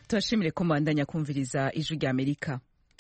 Turashimire ko mubandanya kumviriza ijwi rya Amerika.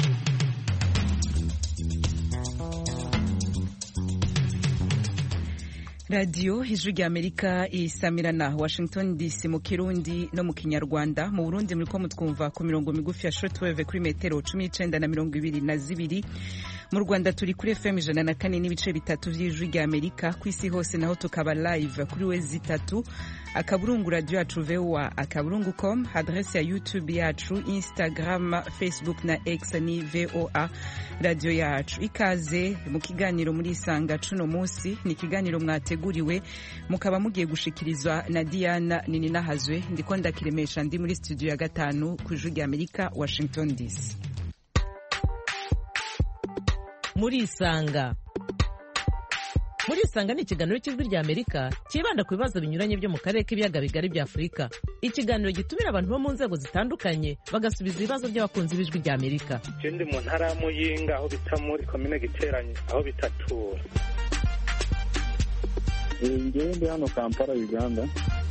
Radio ijwi rya Amerika isamirana Washington DC mu Kirundi no mu Kinyarwanda. Mu Burundi muriko mutwumva ku mirongo migufi ya shortwave kuri metero 19 na 22. Mu Rwanda turi kuri FM 104 n'ibice bitatu vy'ijwi rya Amerika. Kwisi hose naho tukaba live kuri wezi 3 akaburungu radio yacu VOA@akaburungu.com, adresse ya YouTube yacu, Instagram, Facebook na X ni VOA radio yacu. Ikaze mu kiganiro muri Isanga cuno musi, ni kiganiro mwateguriwe mukaba mugiye gushikirizwa na Diana Nininahazwe. Ndiko ndakiremesha ndi muri studio ya 5 ku ijwi rya Amerika, Washington DC. Muri Isanga ni ikiganiro cy'ijwi rya Amerika kibanda ku bibazo binyuranye byo mu karere k'ibiyaga bigari bya Afurika. Ikiganiro gitumira abantu bo mu nzego zitandukanye bagasubiza ibibazo by'abakunzi b'ijwi rya Amerika. Ndi mu ntara ya Muyinga aho bita muri komine Giteranye aho bitatura. Ndi hano Kampala, Uganda.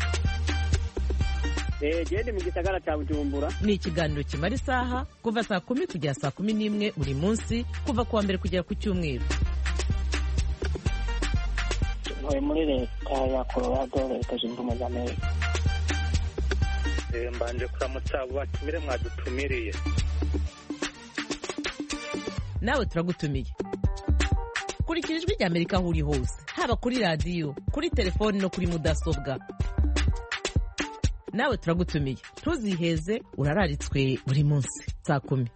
Ndi mu gisagara cya Bujumbura. Ni ikiganiro kimara isaha kuva saa 10 kugera saa 11 buri munsi, kuva kuwa mbere kugera ku Cyumweru. Muri leta ya Colorado, leta zunze ubumwe za Amerika. Mbanje kuramutsa abo batumire mwadutumiriye. Nawe turagutumiye. Kurikira ijwi rya Amerika aho uri hose, haba kuri radio, kuri telefone no kuri mudasobwa. Nawe turagutumiye. Ntuziheze, urararitswe buri munsi saa 10.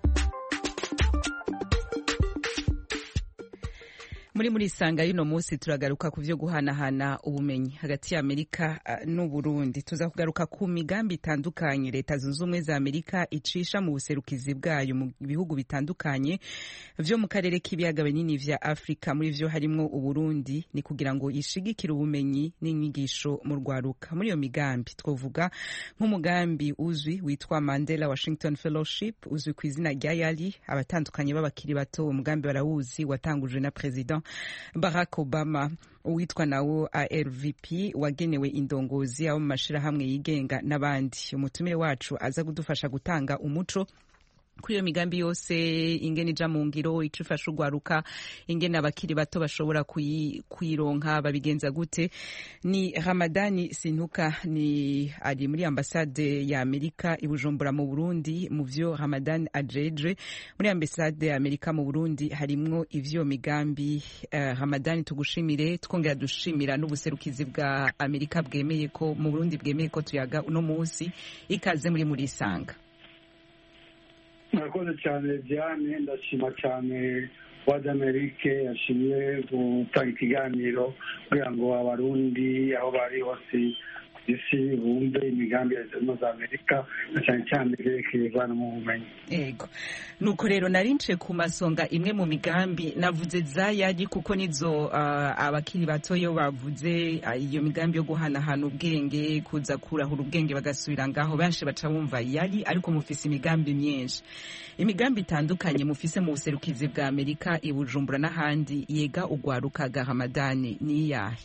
Muri Isanga y'uno munsi turagaruka ku vyo guhanahana ubumenyi hagati ya Amerika n'u Burundi. Tuza kugaruka ku migambi itandukanye leta zunze ubumwe za Amerika icisha mu buserukizi bwayo mu bihugu bitandukanye vyo mu karere k'ibiyaga binini vya Afrika. Muri vyo harimwo u Burundi, ni kugira ngo ishigikire ubumenyi n'inyigisho mu rwaruka. Muri iyo migambi twovuga nk'umugambi uzwi witwa Mandela Washington Fellowship, uzwi ku izina rya YALI. Abatandukanye b'abakiri bato umugambi barawuzi, watangujwe na President Barack Obama. Uwitwa nawo ARVP wagenewe indongozi abo mu mashirahamwe yigenga n'abandi. Umutumire wacu aza kudufasha gutanga umuco kuri iyo migambi yose, ingene ija mu ngiro, ico ifasha urwaruka, ingene abakiri bato bashobora kuyironka, babigenza gute. Ni Ramadani Sintuka, ni ari muri ambasade ya Amerika i Bujumbura mu Burundi. Mu vyo Ramadani ajeje muri ambasade ya Amerika mu Burundi harimwo ivyo migambi. Ramadani tugushimire, twongera dushimira n'ubuserukizi bwa Amerika bwemeye ko mu Burundi bwemeye ko tuyaga uno munsi. Ikaze muri Isanga. Murakoze cyane Diane, ndashima cyane Voix Amerika yashimye gutanga ikiganiro kugira ngo abarundi aho bari hose isi bumve imigambi ya za Amerika cyane cyane yerekeye bana mu bumenyi. Ego nuko rero narince ku masonga imwe mu migambi navuze za YALI kuko nizo abakiri bato yo bavuze iyo migambi yo guhanahana ubwenge, kuza kurahura ubwenge bagasubira ngaho. Benshi baca bumva YALI, ariko mufise imigambi myinshi, imigambi itandukanye mufise mu buserukizi bwa Amerika i Bujumbura n'ahandi yega ugwaruka ga Ramadani ni yahe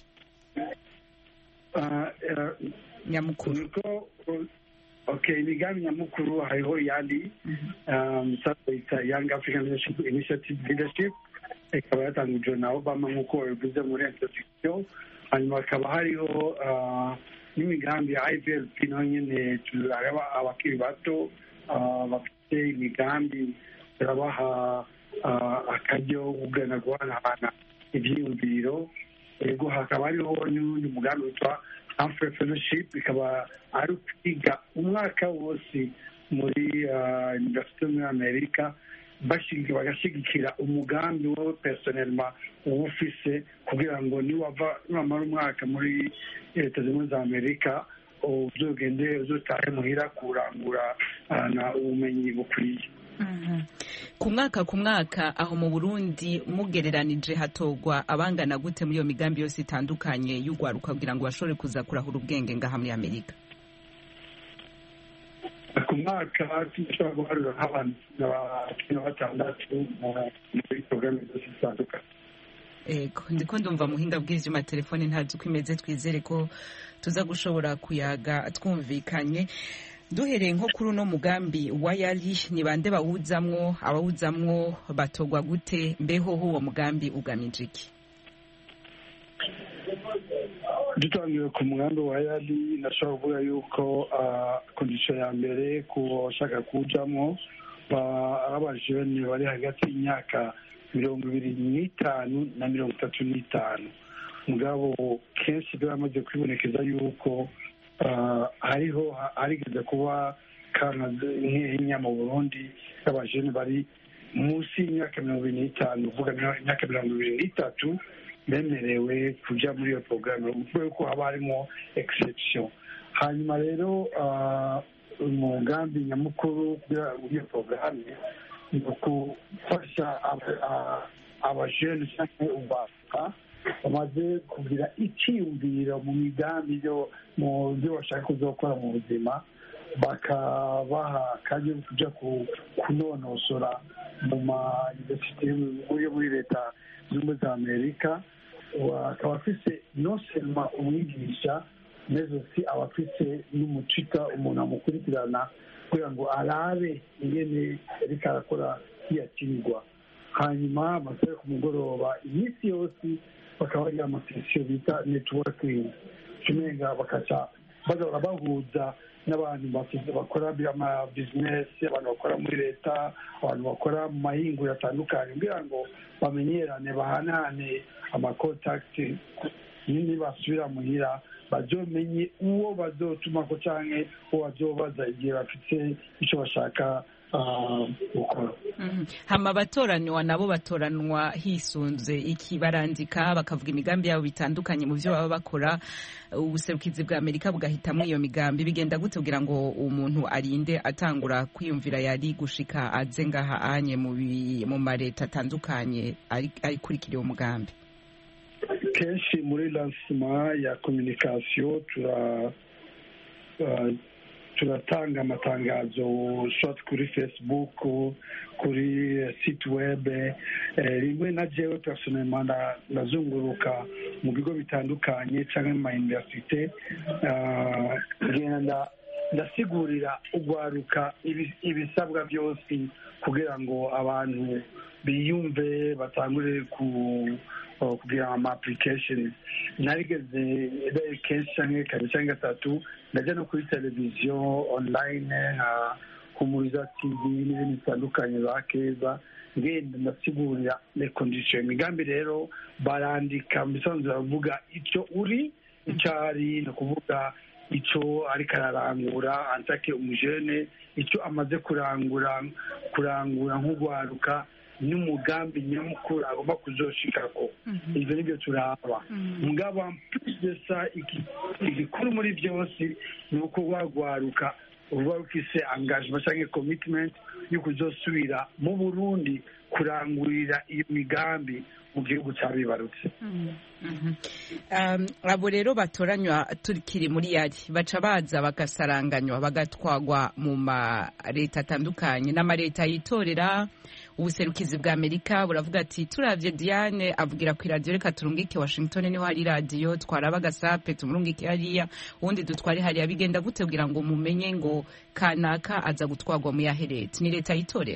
nyamukuru? Okay, imigambi nyamukuru hariho YALI, ita Young African Leadership Initiative Leadership, ikaba yatangujwe na Obama nk'uko bivuze muri introduction. Hanyuma hakaba hariho n'imigambi ya IVLP naho nyene turareba abakiri bato bafite imigambi, turabaha akaryo ugana guhanahana ivyiyumviro. Ego hakaba hariho n'undi mugambi witwa Humphrey Fellowship, ikaba ari kwiga umwaka wose muri university muri Amerika, bagashigikira umugambi wowe personnellement uba ufise, kugira ngo niwamara umwaka muri leta zimwe za Amerika uzogende uzotahe muhira kurangura na ubumenyi bukwiye. Ku mwaka aho mu Burundi mugereranije hatogwa abangana gute muri iyo migambi yose itandukanye y'ugwaruka kugira ngo bashobore kuza kurahura ubwenge ngaha muri Amerika? Ku mwaka dushobora guharura nk'abantu 6 muri porogaramu zose zitandukanye. Ego ndiko ndumva muhinga bw'ivyuma telefone ntazi uko imeze, twizere ko tuza gushobora kuyaga twumvikanye. duhereye nko kuri uno mugambi wa yali ni bande bawuzamwo abawuzamwo batogwa gute mbeho uwo mugambi ugamije iki dutangiye ku mugambi wa yali nashobora kuvuga yuko kondisiyo ya mbere ku bashaka kuwujamwo abajene bari hagati y'imyaka 25 na 35 mugabo kenshi biramaze kwibonekeza yuko harigeze kuba kana nk'inya mu Burundi abajene bari munsi y'imyaka 25 uvuga imyaka 23 bemerewe kuja muri iyo porogaramu kuko ko haba harimo exception. Hanyuma rero umugambi nyamukuru w'iyo porogaramu ni ukufasha abajene cyangwa ubaka bamaze kugira icyiyumviro mu migambi mu byo bashaka kuzokora mu buzima, bakabaha kandi kujya kunonosora mu ma university muri leta z'ubumwe za Amerika. Akaba afise non seulement umwigisha mais aussi aba afise n'umucika umuntu amukurikirana kugira ngo arabe ingene ariko arakora kiyakirwa. Hanyuma amasaha ku mugoroba iminsi yose bakaba bagira amasesiyo bita networking, kimenga bakaca bagahora bahuza n'abantu bakora ama business, abantu bakora muri leta, abantu bakora mu mahingo yatandukanye kugira ngo bamenyerane, bahanane amakontakiti, nini basubira muhira bazomenye uwo bazotuma ko canke uwo bazobaza igihe bafite icyo bashaka gukora. Hama abatoranwa nabo batoranwa hisunze iki, barandika bakavuga imigambi yabo bitandukanye mu byo baba bakora, ubuserukizi bwa Amerika bugahitamo iyo migambi. Bigenda gute kugira ngo umuntu arinde atangura kwiyumvira yari gushika aze ngaha anye mu mareta atandukanye ari kurikira uwo mugambi? Kenshi muri lancement ya communication turatanga amatangazo shot kuri Facebook, kuri site web, rimwe na jewe personnellement nazunguruka mu bigo bitandukanye cyangwa mu universite, ngenda ndasigurira ugwaruka ibisabwa byose kugira ngo abantu biyumve batangure kugira ama applications. Narigeze kenshi cyangwa gatatu ndajya no kuri televiziyo online kumuriza TV n'ibindi bitandukanye za Keza, ngenda ndasigurira les conditions. Imigambi rero barandika misanzu bavuga icyo uri icyari, no kuvuga icyo ari kararangura antake umujene, icyo amaze kurangura nk'ugwaruka n'umugambi nyamukuru agomba kuzoshikako. Ivyo nibyo turaba mugabo mpisa igikuru muri byose ni uko wagwaruka uba ufise engagement cyangwa commitment yo kuzosubira mu Burundi kurangurira iyo migambi mu gihugu cyabibarutse. Abo rero batoranywa turikiri muri yari baca baza bagasaranganywa bagatwagwa mu ma leta atandukanye, n'amareta yitorera. Ubuserukizi bwa Amerika buravuga ati turavye Diane avugira ku radio, reka turungike Washington niho hari radio, twaraba gasape tumurungike hariya, ubundi dutware hariya. Bigenda gute kugira ngo mumenye ngo kanaka aza gutwagwa mu yaherete? Ni leta yitorera?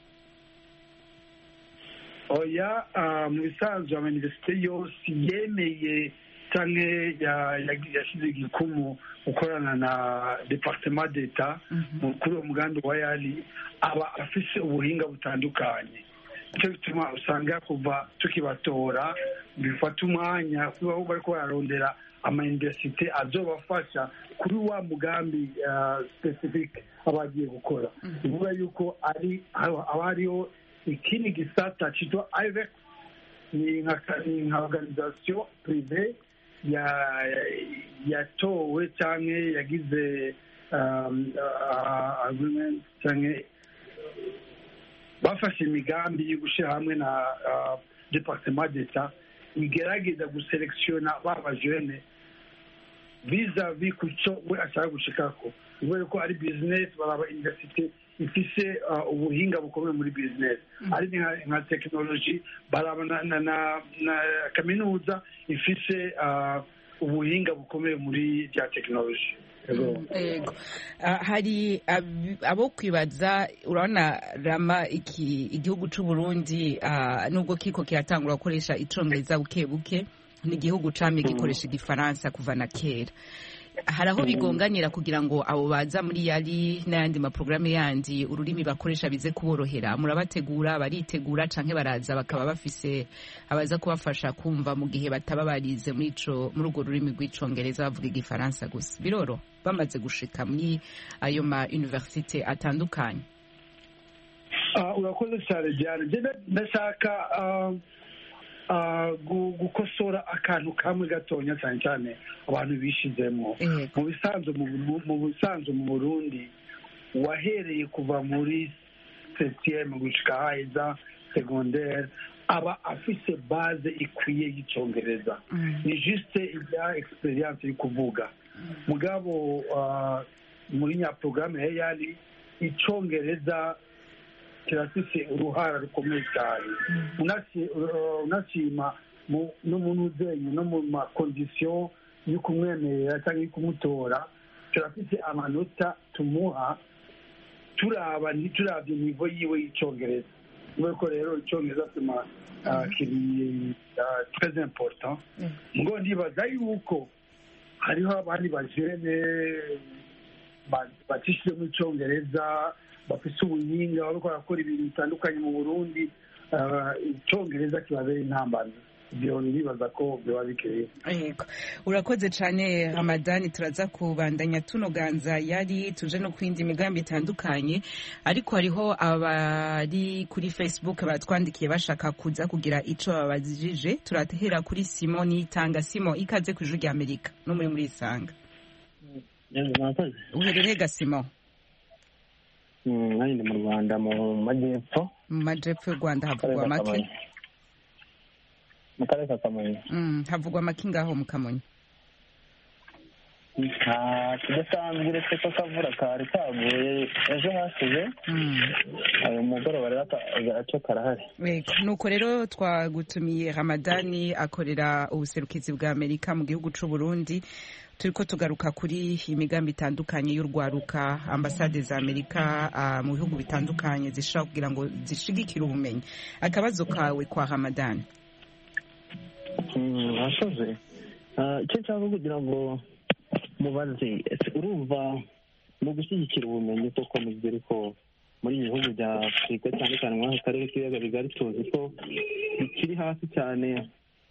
Oya, mu bisanzwe ama universite yose yemeye canke yashize igikumu gukorana na Departement d'Etat kuri uwo mugambi wa yali, aba afise ubuhinga butandukanye. Icyo bituma usanga kuva tukibatora bifata umwanya kuba bariko bararondera ama universite azobafasha kuri wa mugambi specific abagiye gukora. Bivuga yuko abariho ikindi gisata cyitwa IVEX, ni nka organisation privée yatowe cyangwa yagize agreement cyangwa bafashe imigambi yo gushyira hamwe na Departement d'Etat igerageza guselektiona b'abajene vis-à-vis ku cyo we ashaka gushikako. Bivuga ko ari business, baraba universite ifise ubuhinga bukomeye muri business, ari nka technology, baraba na kaminuza ifise ubuhinga bukomeye muri bya tekinoloji. Yego. Hari abo kwibaza, urabona rama igihugu cy'u Burundi nubwo kiko kiratangura gukoresha icongereza buke buke, ni igihugu camye gikoresha igifaransa kuva na kera. Hari aho bigonganira kugira ngo abo baza muri yari n'ayandi maprograme yandi ururimi bakoresha bize kuborohera, murabategura, baritegura canke baraza bakaba bafise abaza kubafasha kumva mu gihe bataba barize muri urwo rurimi rw'icongereza bavuga igifaransa gusa, biroro bamaze gushika muri ayo ma universite atandukanye? Urakoze cyane Diane, ndashaka gukosora akantu kamwe gatonya cyane cyane abantu bishizemo. Mu bisanzwe mu Burundi wahereye kuva muri septième gushika haiza secondaire aba afise base ikwiye y'icongereza. Ni juste ibya experience yo kuvuga mugabo muri nya programme yari icongereza kirafise uruhara rukomeye cyane. Unashima no mu nuzenyu no mu makondisiyo yo kumwemerera cyangwa yo kumutora, turafise amanota tumuha turabye nivo yiwe y'icongereza. Nuko rero icongereza tuma kiri très important. Ngo ndibaza yuko hariho abandi bajene batishije mu icongereza bafise ubuhinga bariko barakora ibintu bitandukanye mu Burundi, icongereza kibabera intambara. Ibyo nibaza ko biba bikeye. Urakoze cyane Hamadani, turaza kubandanya tunoganza yari tuje no kwindi migambi itandukanye, ariko hariho abari kuri Facebook batwandikiye bashaka kuza kugira ico babajije. Turatehera kuri Simon Nitanga. Simon, ikaze ku Ijwi ry'Amerika no muri Isanga. Uherereye ga Simon? Nari mu Rwanda mu majyepfo. Mu majyepfo y'u Rwanda havugwa make? Mu karere ka Kamonyi. Havugwa make ngaho mu Kamonyi? Kidasanzwe uretse ko akavura kari kaguye ejo hashize, ayo mugoroba rero agace karahari. Nuko rero twagutumiye Hamadani, akorera ubuserukizi bwa Amerika mu gihugu cy'u Burundi. Turiko tugaruka kuri imigambi itandukanye y'urwaruka, ambasade za Amerika mu bihugu bitandukanye zishaka kugira ngo zishigikire ubumenyi. Akabazo kawe kwa Hamadani? Ashoze icyo cyangwa kugira ngo mubaze, urumva mu gushyigikira ubumenyi koko muzere ko muri ibihugu bya Afurika cyane cyane mu karere k'ibiyaga bigari tuzi ko bikiri hasi cyane,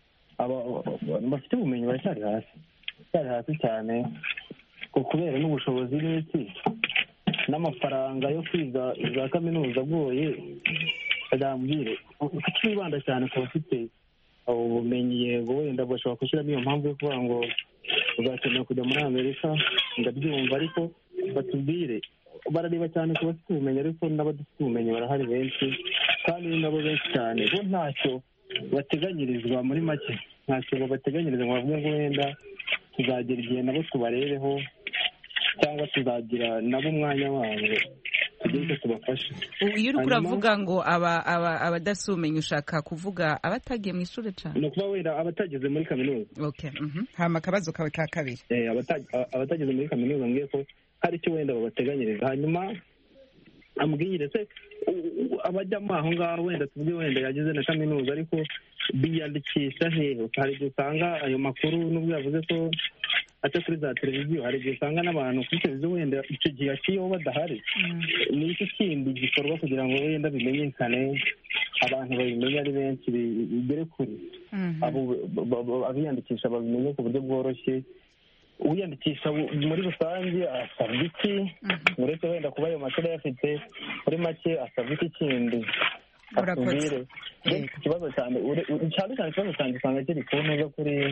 bafite ubumenyi baracyari hasi cyane kubera n'ubushobozi n'iki n'amafaranga yo kwiga za kaminuza agoye. Agambire icyo wibanda cyane ku bafite ubumenyi, yego wenda bashobora gushyiramo iyo mpamvu yo kuvuga ngo uzakenera kujya muri Amerika, ndabyumva, ariko batubwire, barareba cyane ku bafite ubumenyi, ariko n'abadafite ubumenyi barahari benshi, kandi nabo benshi cyane bo ntacyo bateganyirizwa. Muri make ntacyo babateganyiriza ngo bavuge ngo wenda tuzagera igihe nabo tubarebeho cyangwa tuzagira nabo umwanya wabo tugire icyo tubafasha. Iyo uri kuravuga ngo abadasumenye ushaka kuvuga abatagiye mu ishuri cyane? Ni ukuba wenda abatageze muri kaminuza. Hama akabazo kawe ka kabiri? Abatageze muri kaminuza mbwiye ko hari icyo wenda babateganyiriza. Hanyuma ambwire se abajyamo aho ngaho, wenda tuvuge wenda yagize na kaminuza ariko biyandikisha hehe? Hari igihe usanga ayo makuru n'ubwo yavuze ko aca kuri za televiziyo, hari igihe usanga n'abantu kuri televiziyo wenda icyo gihe aciyeho badahari. Ni iki kindi gikorwa kugira ngo wenda bimenyekane, abantu babimenye ari benshi, bigere kure, abiyandikisha babimenye ku buryo bworoshye? Uwiyandikisha muri rusange asabwa iki, uretse wenda kuba ayo mashuri ayafite? Muri make asabwa iki kindi? Atubwire. Ikibazo cyane ikibazo cyanjye usanga kiri ku ntuza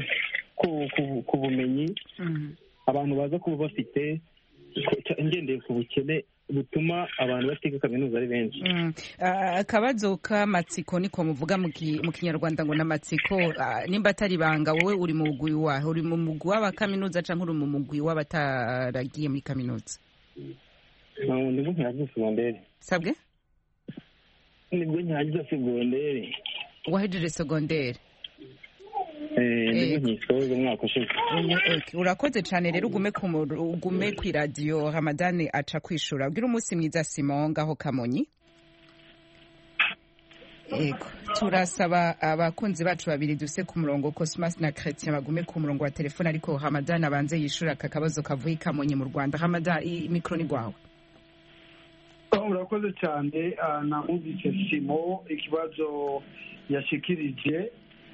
ku bumenyi abantu baza kuba bafite, ngendeye ku bukene butuma abantu batiga kaminuza ari benshi. Akabazo k'amatsiko niko muvuga mu Kinyarwanda ngo n'amatsiko, nimba atari banga, wowe uri mu mugwi wahe? Uri mu mugwi w'abakaminuza cyangwa uri mu mugwi w'abataragiye muri kaminuza? Nibwo nkirangiza segonderi. Sabwe? Nibwo nkirangiza segonderi. Wahejeje segonderi? nibwo nkisoza umwaka ushize. Urakoze cyane rero ugume ku radio Ramadani aca kwishura. Ugira umunsi mwiza Simon ngaho Kamonyi. Ego turasaba abakunzi bacu babiri duse ku murongo Cosmas na Chrétien bagume ku murongo wa telefone ariko Ramadani abanze yishura aka kabazo kavuye Kamonyi mu Rwanda. Ramadani mikro ni gwawe. Urakoze cyane namubise Simo ikibazo yashikirije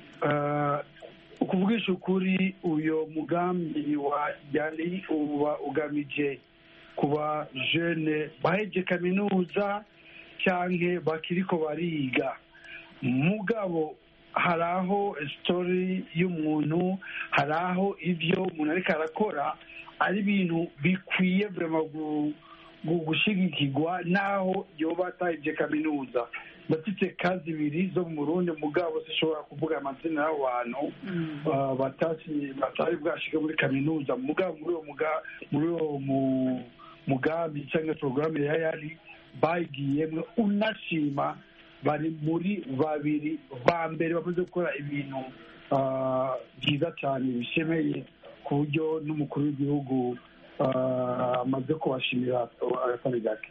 ukuvugisha ukuri uyo mugambi wa yari uba ugamije kuba jeune baheje kaminuza cyanke bakiriko bariga mugabo haraho story y'umuntu haraho ivyo umuntu ariko arakora ari ibintu bikwiye vraiment gushigikirwa naho yoba ataheje kaminuza. Bafite kazi ibiri zo mu Burundi mugabo zishobora kuvuga amazina y'abantu batari bwashike muri kaminuza mugabo muri uwo mugambi cyangwa porogaramu yari bagiyemwe unashima bari muri babiri ba mbere bamaze gukora ibintu byiza cyane bishemeye ku buryo n'umukuru w'igihugu amaze kubashimira akatari gake.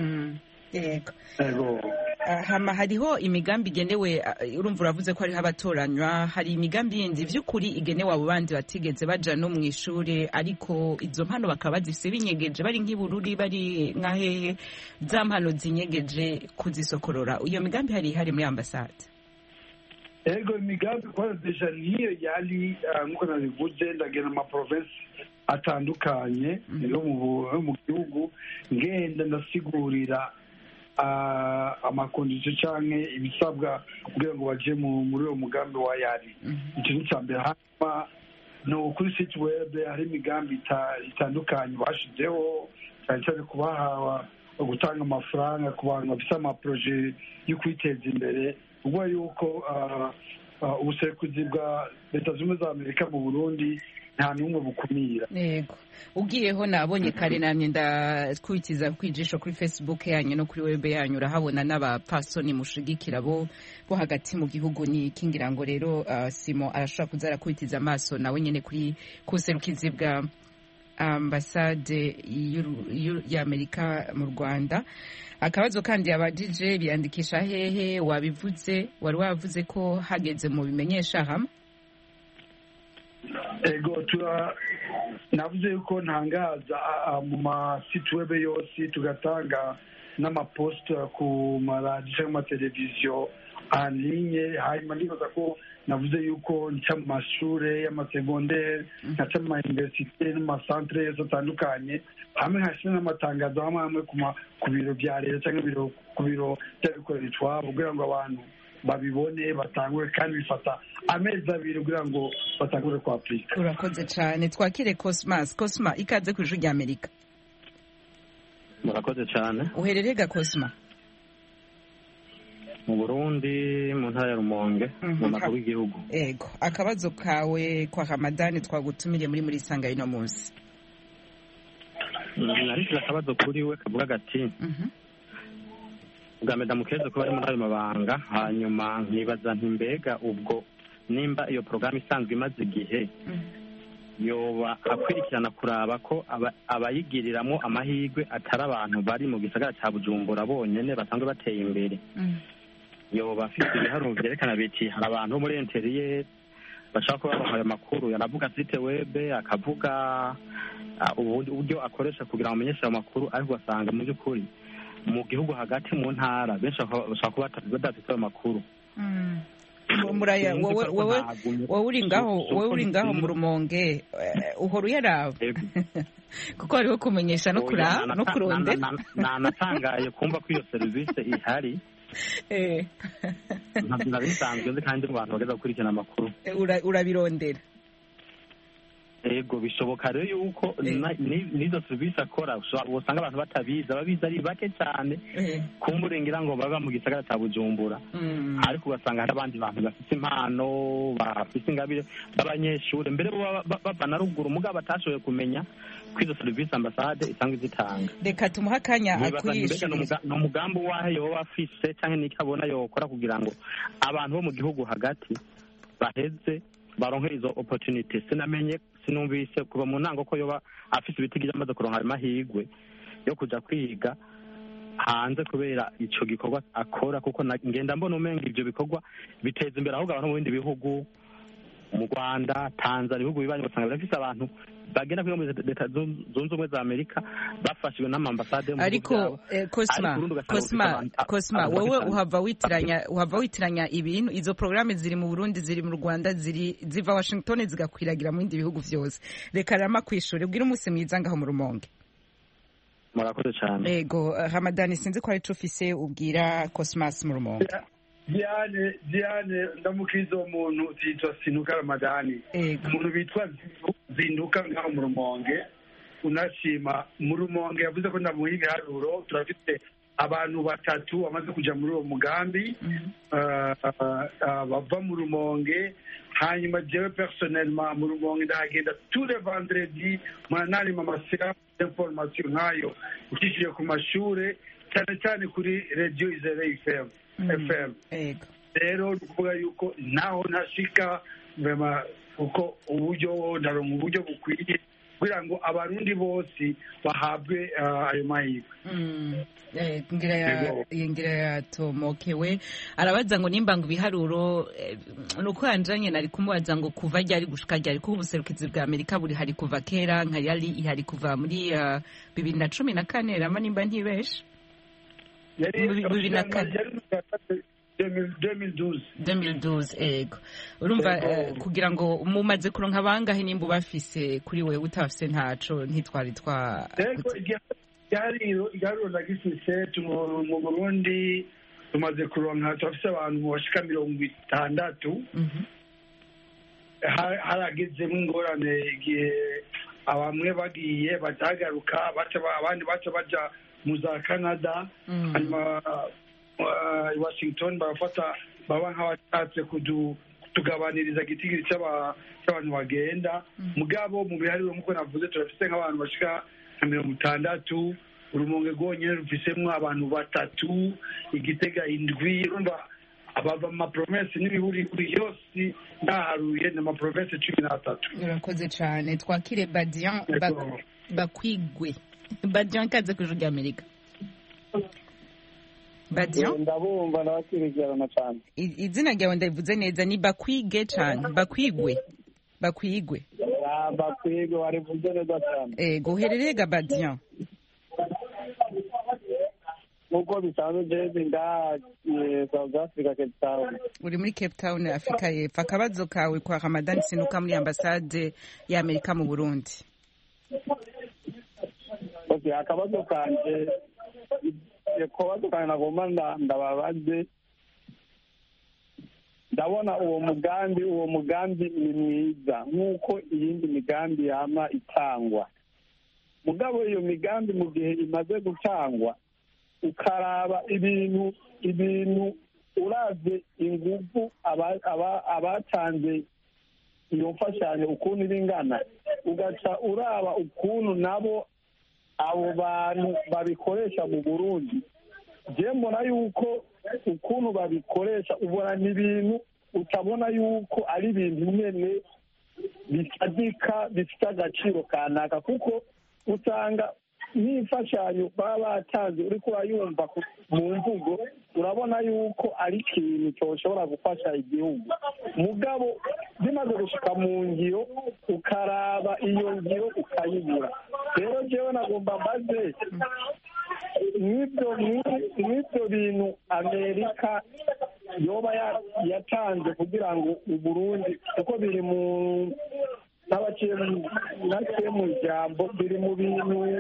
Yego. Hama hariho imigambi igenewe urumva uravuze ko hariho abatoranywa hari imigambi yindi vy'ukuri igenewe abo bandi batigeze baja no mw'ishure ariko izo mpano bakaba bazifise binyegeje bari nk'ibururi bari nkahehe za mpano zinyegeje kuzisokorora. Iyo migambi hari muri ambasade. Ego imigambi kwa deja niyo yali nkuko nabivuze ndagena ama province atandukanye yo mu gihugu ngenda ndasigurira amakondisiyo canke ibisabwa kugira ngo baje muri uwo mugambi wa yari. Ikintu cya mbere hanyuma no kuri site web hari imigambi itandukanye bashizeho cyane cyane kubaha gutanga amafaranga ku bantu bafite amaproje yo kwiteza imbere ubwo yuko ubusekuzi bwa Leta Zunze Ubumwe za Amerika mu Burundi nta n'umwe bukumira. Yego ugiyeho nabonye kare namye ndakwikiza kwijisho kuri Facebook yanyu no kuri web yanyu urahabona n'abapasoni mushigikira bo hagati mu gihugu ni kingira ngo rero Simo arashobora kuzara kwitiza amaso nawe nyene kuri kuserukizi bwa ambasade y'Amerika mu Rwanda. Akabazo kandi abajije biyandikisha hehe wabivuze wari wavuze ko hageze mu bimenyesha hamwe. Ego navuze yuko ntangaza mu masite web yose tugatanga n'amaposta ku maradiyo cyangwa amateleviziyo anlinye hanyuma ndibaza ko navuze yuko nca mu mashure y'amasegondere nkaca mu mauniversite n'amasantere yose atandukanye hamwe nkashyira n'amatangazo hamwe ku biro bya leta cyangwa ku biro by'abikorera utwabo kugira ngo abantu babibone batangure kandi bifata amezi abiri kugira ngo batangure kwa Afrika. Urakoze cyane twakire Cosmas. Cosma ikaze ku ijwi ry'Amerika. Murakoze cyane. Uherereye ga Cosma? Mu Burundi mu ntara ya Rumonge mu makuru y'igihugu. Ego akabazo kawe kwa Ramadani twagutumire muri sanga ino munsi. Narishira akabazo kuri we kavuga gati Gameda mukeze ko bari muri ayo mabanga hanyuma nkibaza nti mbega ubwo nimba iyo programme isanzwe imaze igihe yoba akwirikirana kuraba ko abayigiriramo amahirwe atari abantu bari mu gisagara cya Bujumbura bonyene basanzwe bateye imbere yoba afite ibiharuro byerekana biti hari abantu muri interieur bashaka ko babaha ayo makuru yaravuga site web akavuga uburyo akoresha kugira ngo amenyeshe ayo makuru ariko basanga mu by'ukuri mu gihugu hagati mu ntara benshi bashaka kuba badafite ayo makuru. Muraya wowe uri ngaho mu Rumonge uhora uyaraba kuko hariho kumenyesha no kuraba no kurondera natangaye kumva ko iyo serivisi ihari ntabwo bisanzwe nzi kandi abantu bageza gukurikirana amakuru urabirondera. Ego bishoboka rero yuko nizo serivisi akora usanga abantu batabizi ababizi ari bake cyane kumburengira ngo baba mu gisagara cya Bujumbura ariko ugasanga hari abandi bantu bafite impano bafite ingabire b'abanyeshuri mbere bava na ruguru mugabo batashoboye kumenya ko izo serivisi ambasade isanga izitanga. Reka tumuha akanya akwishyura. Ni umugambi wahe yoba afise cyangwa n'icyo abona yokora kugira ngo abantu bo mu gihugu hagati baheze baronke izo opportunity. Sinumvise kuva mu ntango ko yoba afise ibitigi amaze kuronka amahirwe yo kuja kwiga hanze kubera ico gikorwa akora, kuko ngenda mbona umenga ivyo bikorwa biteza imbere ahubwo abantu mu bindi bihugu, mu Rwanda, Tanzania, ibihugu bibanye basanga birafise abantu bagenda kwiga muri leta zunze ubumwe za Amerika bafashijwe n'amambasade mu ariko Cosma wowe uhava witiranya ibintu. Izo programme ziri mu Burundi, ziri mu Rwanda, ziva Washington zigakwiragira mu bindi bihugu vyose. Reka rama kwishura ubwira umunsi mwiza ngaho mu Rumonge. Murakoze cyane. Yego Ramadani, sinzi ko ari cyo ufise ubwira Cosmas mu Rumonge. Diane ndamukiza umuntu utitwa Sinuka Ramadani, umuntu bitwa Zinduka ngaho mu Rumonge. Unashima mu Rumonge yavuze ko ndamuha ibiharuro, turafite abantu batatu bamaze kuja muri uwo mugambi bava mu Rumonge. Hanyuma jewe personnellement mu Rumonge ndagenda tous les vendredis mwanari mamasira information nkayo ukishije ku mashure, cyane cyane kuri radio Izere FM. Rero ukuvuga yuko naho ntashika vema uko ndaronka uburyo bukwiye kugira ngo abarundi bose bahabwe ayo mahirwe. Ngira yatomokewe arabaza ngo nimba ngo ibiharuro nuko yanjanye nari kumubaza ngo kuva ryari gushika ryari, kuko ubuserukizi bwa Amerika buri hari kuva kera, nka yari ihari kuva muri 2014 rama nimba ntibeshe 2012. Ego urumva kugira ngo mumaze kuronka bangahe nimba bafise kuri wewe utafise ntaco ntitwari twa igaruro nagifise mu Burundi tumaze kuronka turafise abantu bashika 60. Haragezemo ingorane igihe abamwe bagiye batagaruka abandi baca baja mu za Canada, hanyuma Washington barafata baba nk'abatatse kutugabaniriza igitigiri cy'abantu bagenda. Mugabo mu bihariro nk'uko navuze turafise nk'abantu bashika 60. Urumonge rwonyene rufisemwo abantu 3, Igitega 7. Urumva abava mu maprovinsi n'ibihuri yose ndaharuye na maprovinsi 13. Urakoze cyane. Twakire Badian Bakwigwe. Badian kaze ku Juru Amerika. Badian ndabumva nakirigirana cyane. Izina ryawe ndabivuze neza ni Bakwige cyane. Bakwigwe warivuze neza cyane. Uherereye ga Badian? Uko bisanzwe jezi nda South Africa, Cape Town. Uri muri Cape Town, Afrika y'Epfo. Akabazo kawe kwa Ramadani Sinuka muri ambasade ya Amerika mu Burundi. Akabazo kanje nagomba ndababaze, ndabona uwo mugambi ni mwiza nk'uko iyindi migambi yama itangwa. Mugabo iyo migambi mu gihe imaze gutangwa ukaraba ibintu uravye ingufu abatanze iyo mfashanyo ukuntu ibingana, ugaca uraba ukuntu nabo abo bantu babikoresha mu Burundi. Je mbona yuko ukuntu babikoresha ubona n'ibintu utabona yuko ari ibintu nyene bisadika bifite agaciro kanaka, kuko usanga n'imfashanyo baba batanze uriko urayumva mu mvugo urabona yuko ari ikintu cyoshobora gufasha igihugu. Mugabo bimaze gushika mu ngiro ukaraba iyo ngiro ukayibura. Rero jewe nagomba mbaze n'ibyo bintu Amerika yoba yatanze kugira ngo Uburundi, kuko biri mu n'abaciye mu ijambo, biri mu bintu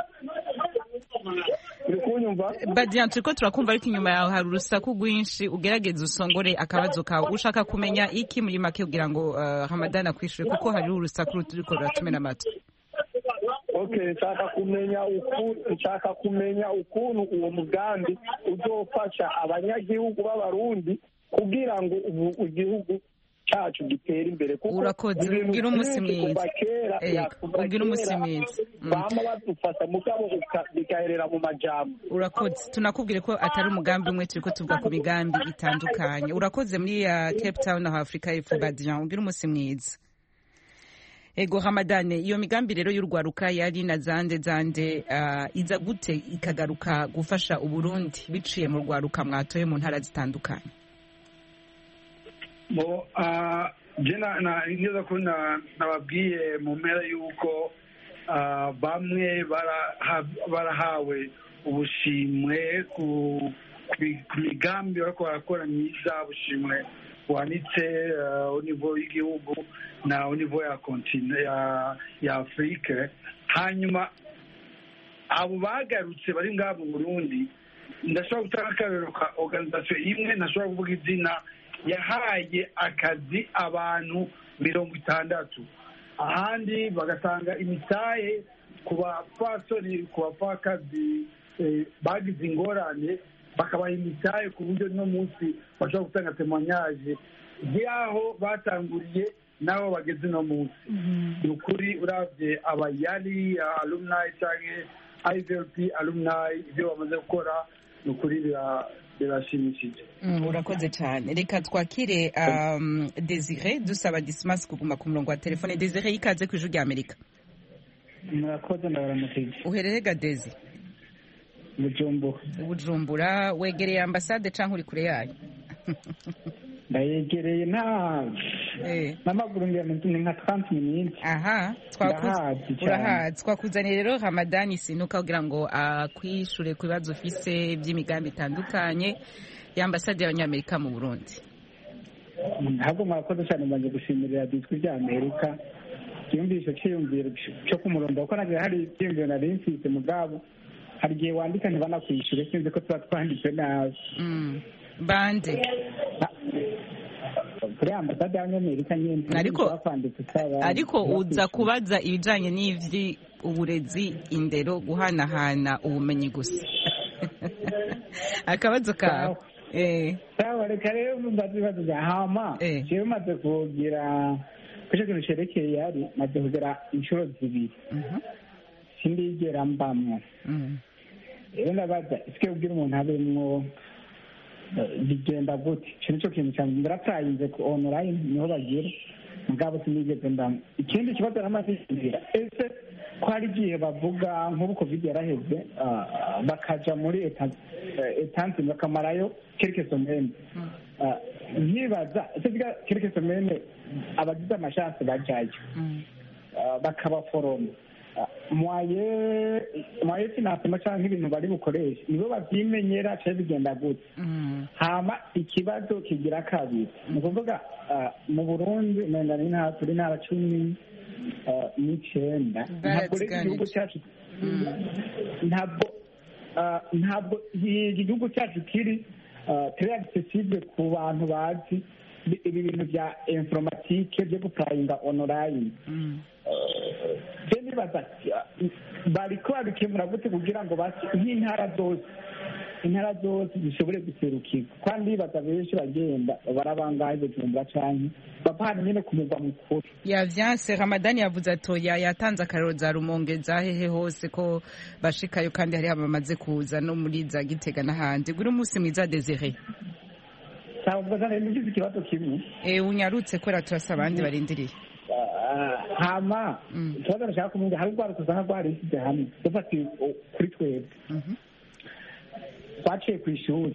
bikunyumva. Badian turiko turakumva, ariko inyuma yawe hari urusaku rwinshi. Ugerageza usongore akabazo kawe. Ushaka kumenya iki muri make kugira ngo Ramadani akwishure, kuko hari urusaku turiko ruratumena amatwi. Okay, nshaka kumenya ukuntu uwo mugambi uzofasha abanyagihugu b'Abarundi kugira ngo igihugu cyacu gitera imbere kuko urakoze ugira umunsi mwiza ugira umunsi mwiza bama badufasha mugabo bikaherera mu majambo urakoze tunakubwire ko atari umugambi umwe turiko tuvuga ku migambi itandukanye urakoze muri Cape Town aho Afrika y'Epfo Badian ugira umunsi mwiza ego Hamadane iyo migambi rero y'urwaruka yari na zande iza gute ikagaruka gufasha Uburundi biciye mu rwaruka mwatoye mu ntara zitandukanye neza ko nababwiye mu mpera y'uko bamwe barahawe ubushimwe ku migambi bariko barakora myiza ubushimwe buhanitse au niveau y'igihugu na au niveau ya continent ya Afrique hanyuma abo bagarutse bari ngaha mu Burundi ndashobora gutanga akarero ka organisation imwe nashobora kuvuga izina yahaye akazi abantu 60 ahandi bagatanga imitahe ku bapfasoni ku bapfakazi bagize ingorane bakabaha imitahe ku buryo no munsi bashobora gutanga témoignage y'aho batanguriye n'aho bageze no munsi ni ukuri uravye abayari alumni canke IVLP alumni ibyo bamaze gukora ni ukuri birashimishije urakoze cyane reka twakire Desire dusaba Dismas kuguma ku murongo wa telefone Desire ikaze ku ijwi rya Amerika murakoze ndabaramukije uherere ga Desire Bujumbura wegereye ambasade canke uri kure yayo ndayegereye n'amaguru ni nka 30 minutes aha urahazi twakuzaniye rero Hamadani Sinuka kugira ngo akwishure ku bibazo ufise by'imigambi itandukanye y'ambasade y'Abanyamerika mu Burundi ntabwo mwakoze cyane mbanje gushimira ijwi rya Amerika cyumvisho cyiyumviro cyo ku murongo kuko nagiye hari icyumviro nari mfite mugabo hari igihe wandika ntibanakwishyure sinzi ko tuba twanditse nabi bande kuri ambasade y'Abanyamerika nyine ariko uza kubaza ibijanye n'ivyi uburezi indero guhanahana ubumenyi gusa akabazo kawe sawa reka rero mbaza ibibazo bya hama jewe maze kugira kuco kintu cerekeye yari maze kugira inshuro zibiri sindigera mbamwo rero ndabaza isike ubwira umuntu abemwo bigenda gute ico nico kintu cyane ndarapfayinze ku online niho bagira mugabo sinigeze mbamwo ikindi kibazo n'amazina ese ko hari igihe bavuga nk'ubu covid yaraheze bakaja muri etansi bakamarayo quelques semaines nkibaza ese biga quelques semaines abagize amashanse bajayo bakabaforoma mwaye sinasema canke ibintu bari bukoresha nibo bavyimenyera cyangwa bigenda gute hama ikibazo kigira kabiri ni ukuvuga mu Burundi nenda turi ntara 19 ntabwo rero igihugu cyacu ntabwo igihugu cyacu kiri très accessible ku bantu bazi ibi bintu bya informatique byo guplayinga online nibaza bariko babikemura gute kugira ngo nk'intara zose zishobore guserukirwa kandi bibaza benshi bagenda barabangaye Bujumbura canke bapana nyene ku mugwa mukuru yavyanse Ramadani yavuze atoya yatanze akarero za Rumonge zahehe hose ko bashikayo kandi hari abamaze kuza no muri za Gitega n'ahandi guri umunsi mwiza Desire nigize ikibazo kimwe unyarutse kora turasaba abandi barindiriye hama ikibazo nashaka kumenya hari urwaruka usanga rwarishyize hamwe dufatiye kuri twebwe twaciye ku ishuri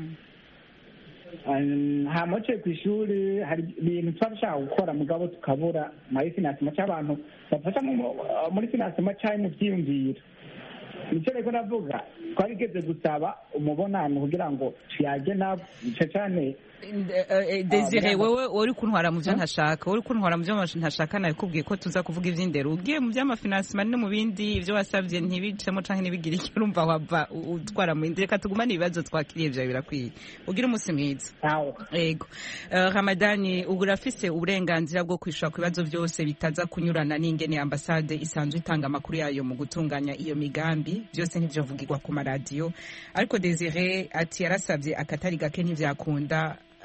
hama uciye ku ishuri hari ibintu tuba dushaka gukora mugabo tukabura muri finansima cy'abantu bafasha muri finansima cyangwa mu byiyumviro nicyo rero navuga twarigeze gusaba umubonano kugira ngo tuyage nabo cyane Desire wewe uri kuntwara mu byo ntashaka uri kuntwara mu byo ntashaka nawe kubwiye ko tuza kuvuga ivy'indero ugiye mu by'amafinansima no mu bindi ibyo wasabye ntibicemo canke nibigire icyo urumva wava utwara mu indire ka tugumana ibibazo twakiriye bya birakwiye ugira umunsi mwiza yego Ramadani urafise uburenganzira bwo kwishura ku bibazo byose bitaza kunyurana n'ingene ambasade isanzwe itanga amakuru yayo mu gutunganya iyo migambi byose ntivyo vugirwa ku maradiyo ariko Desire ati yarasabye akatari gake ntivyakunda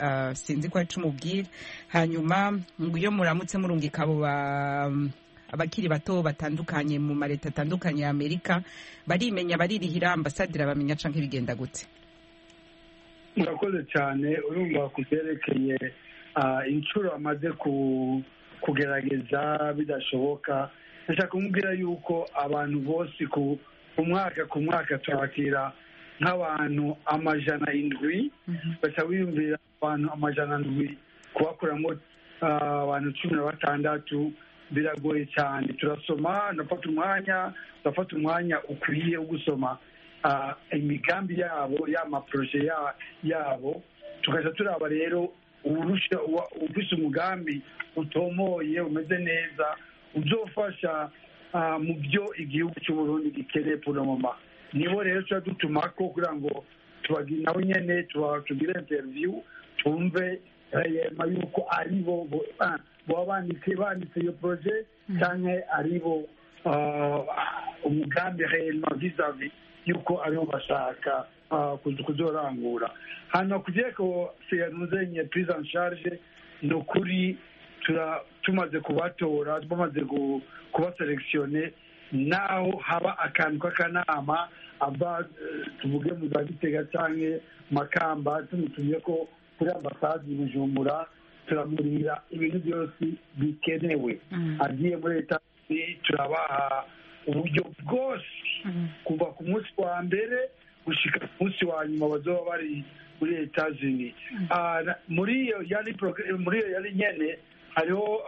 sinzi ko arico umubwira hanyuma ngo iyo muramutse murungika abo abakiri bato batandukanye mu mareta atandukanye ya Amerika barimenya baririhira ambasaderi bamenya canke bigenda gute? murakoze cyane urumva kuvyerekeye inshuro amaze kugerageza bidashoboka ndashaka kumubwira yuko abantu bose ku mwaka turakira nk'abantu 700 baca wiyumvira abantu 700 kubakuramo abantu 16 biragoye cyane turasoma ndafata umwanya ukwiye wo gusoma imigambi yabo y'amaproje yabo tukaja turaba rero ufise umugambi utomoye umeze neza uzofasha mu byo igihugu cy'u Burundi gikeneye puromoma nibo rero tuba dutumako kugira ngo nabo nyene tugire interview tumve yuko aribo boba banditse iyo proje canke aribo umugambi réellement vis-à-vis yuko aribo bashaka kuzorangura hano kujeko siyanuzenya prise en charge ni ukuri tumaze kubatora bamaze kubaselektione naho haba akantu k'akanama ava tuvuge mu za Gitega canke Makamba tumutumye ko kuri ambasade Bujumbura turamurira ibintu byose bikenewe agiye muri leta turabaha uburyo bwose kuva ku munsi wa mbere gushika ku munsi wa nyuma bazoba bari muri Etats-Unis muri iyo yari nyene hariho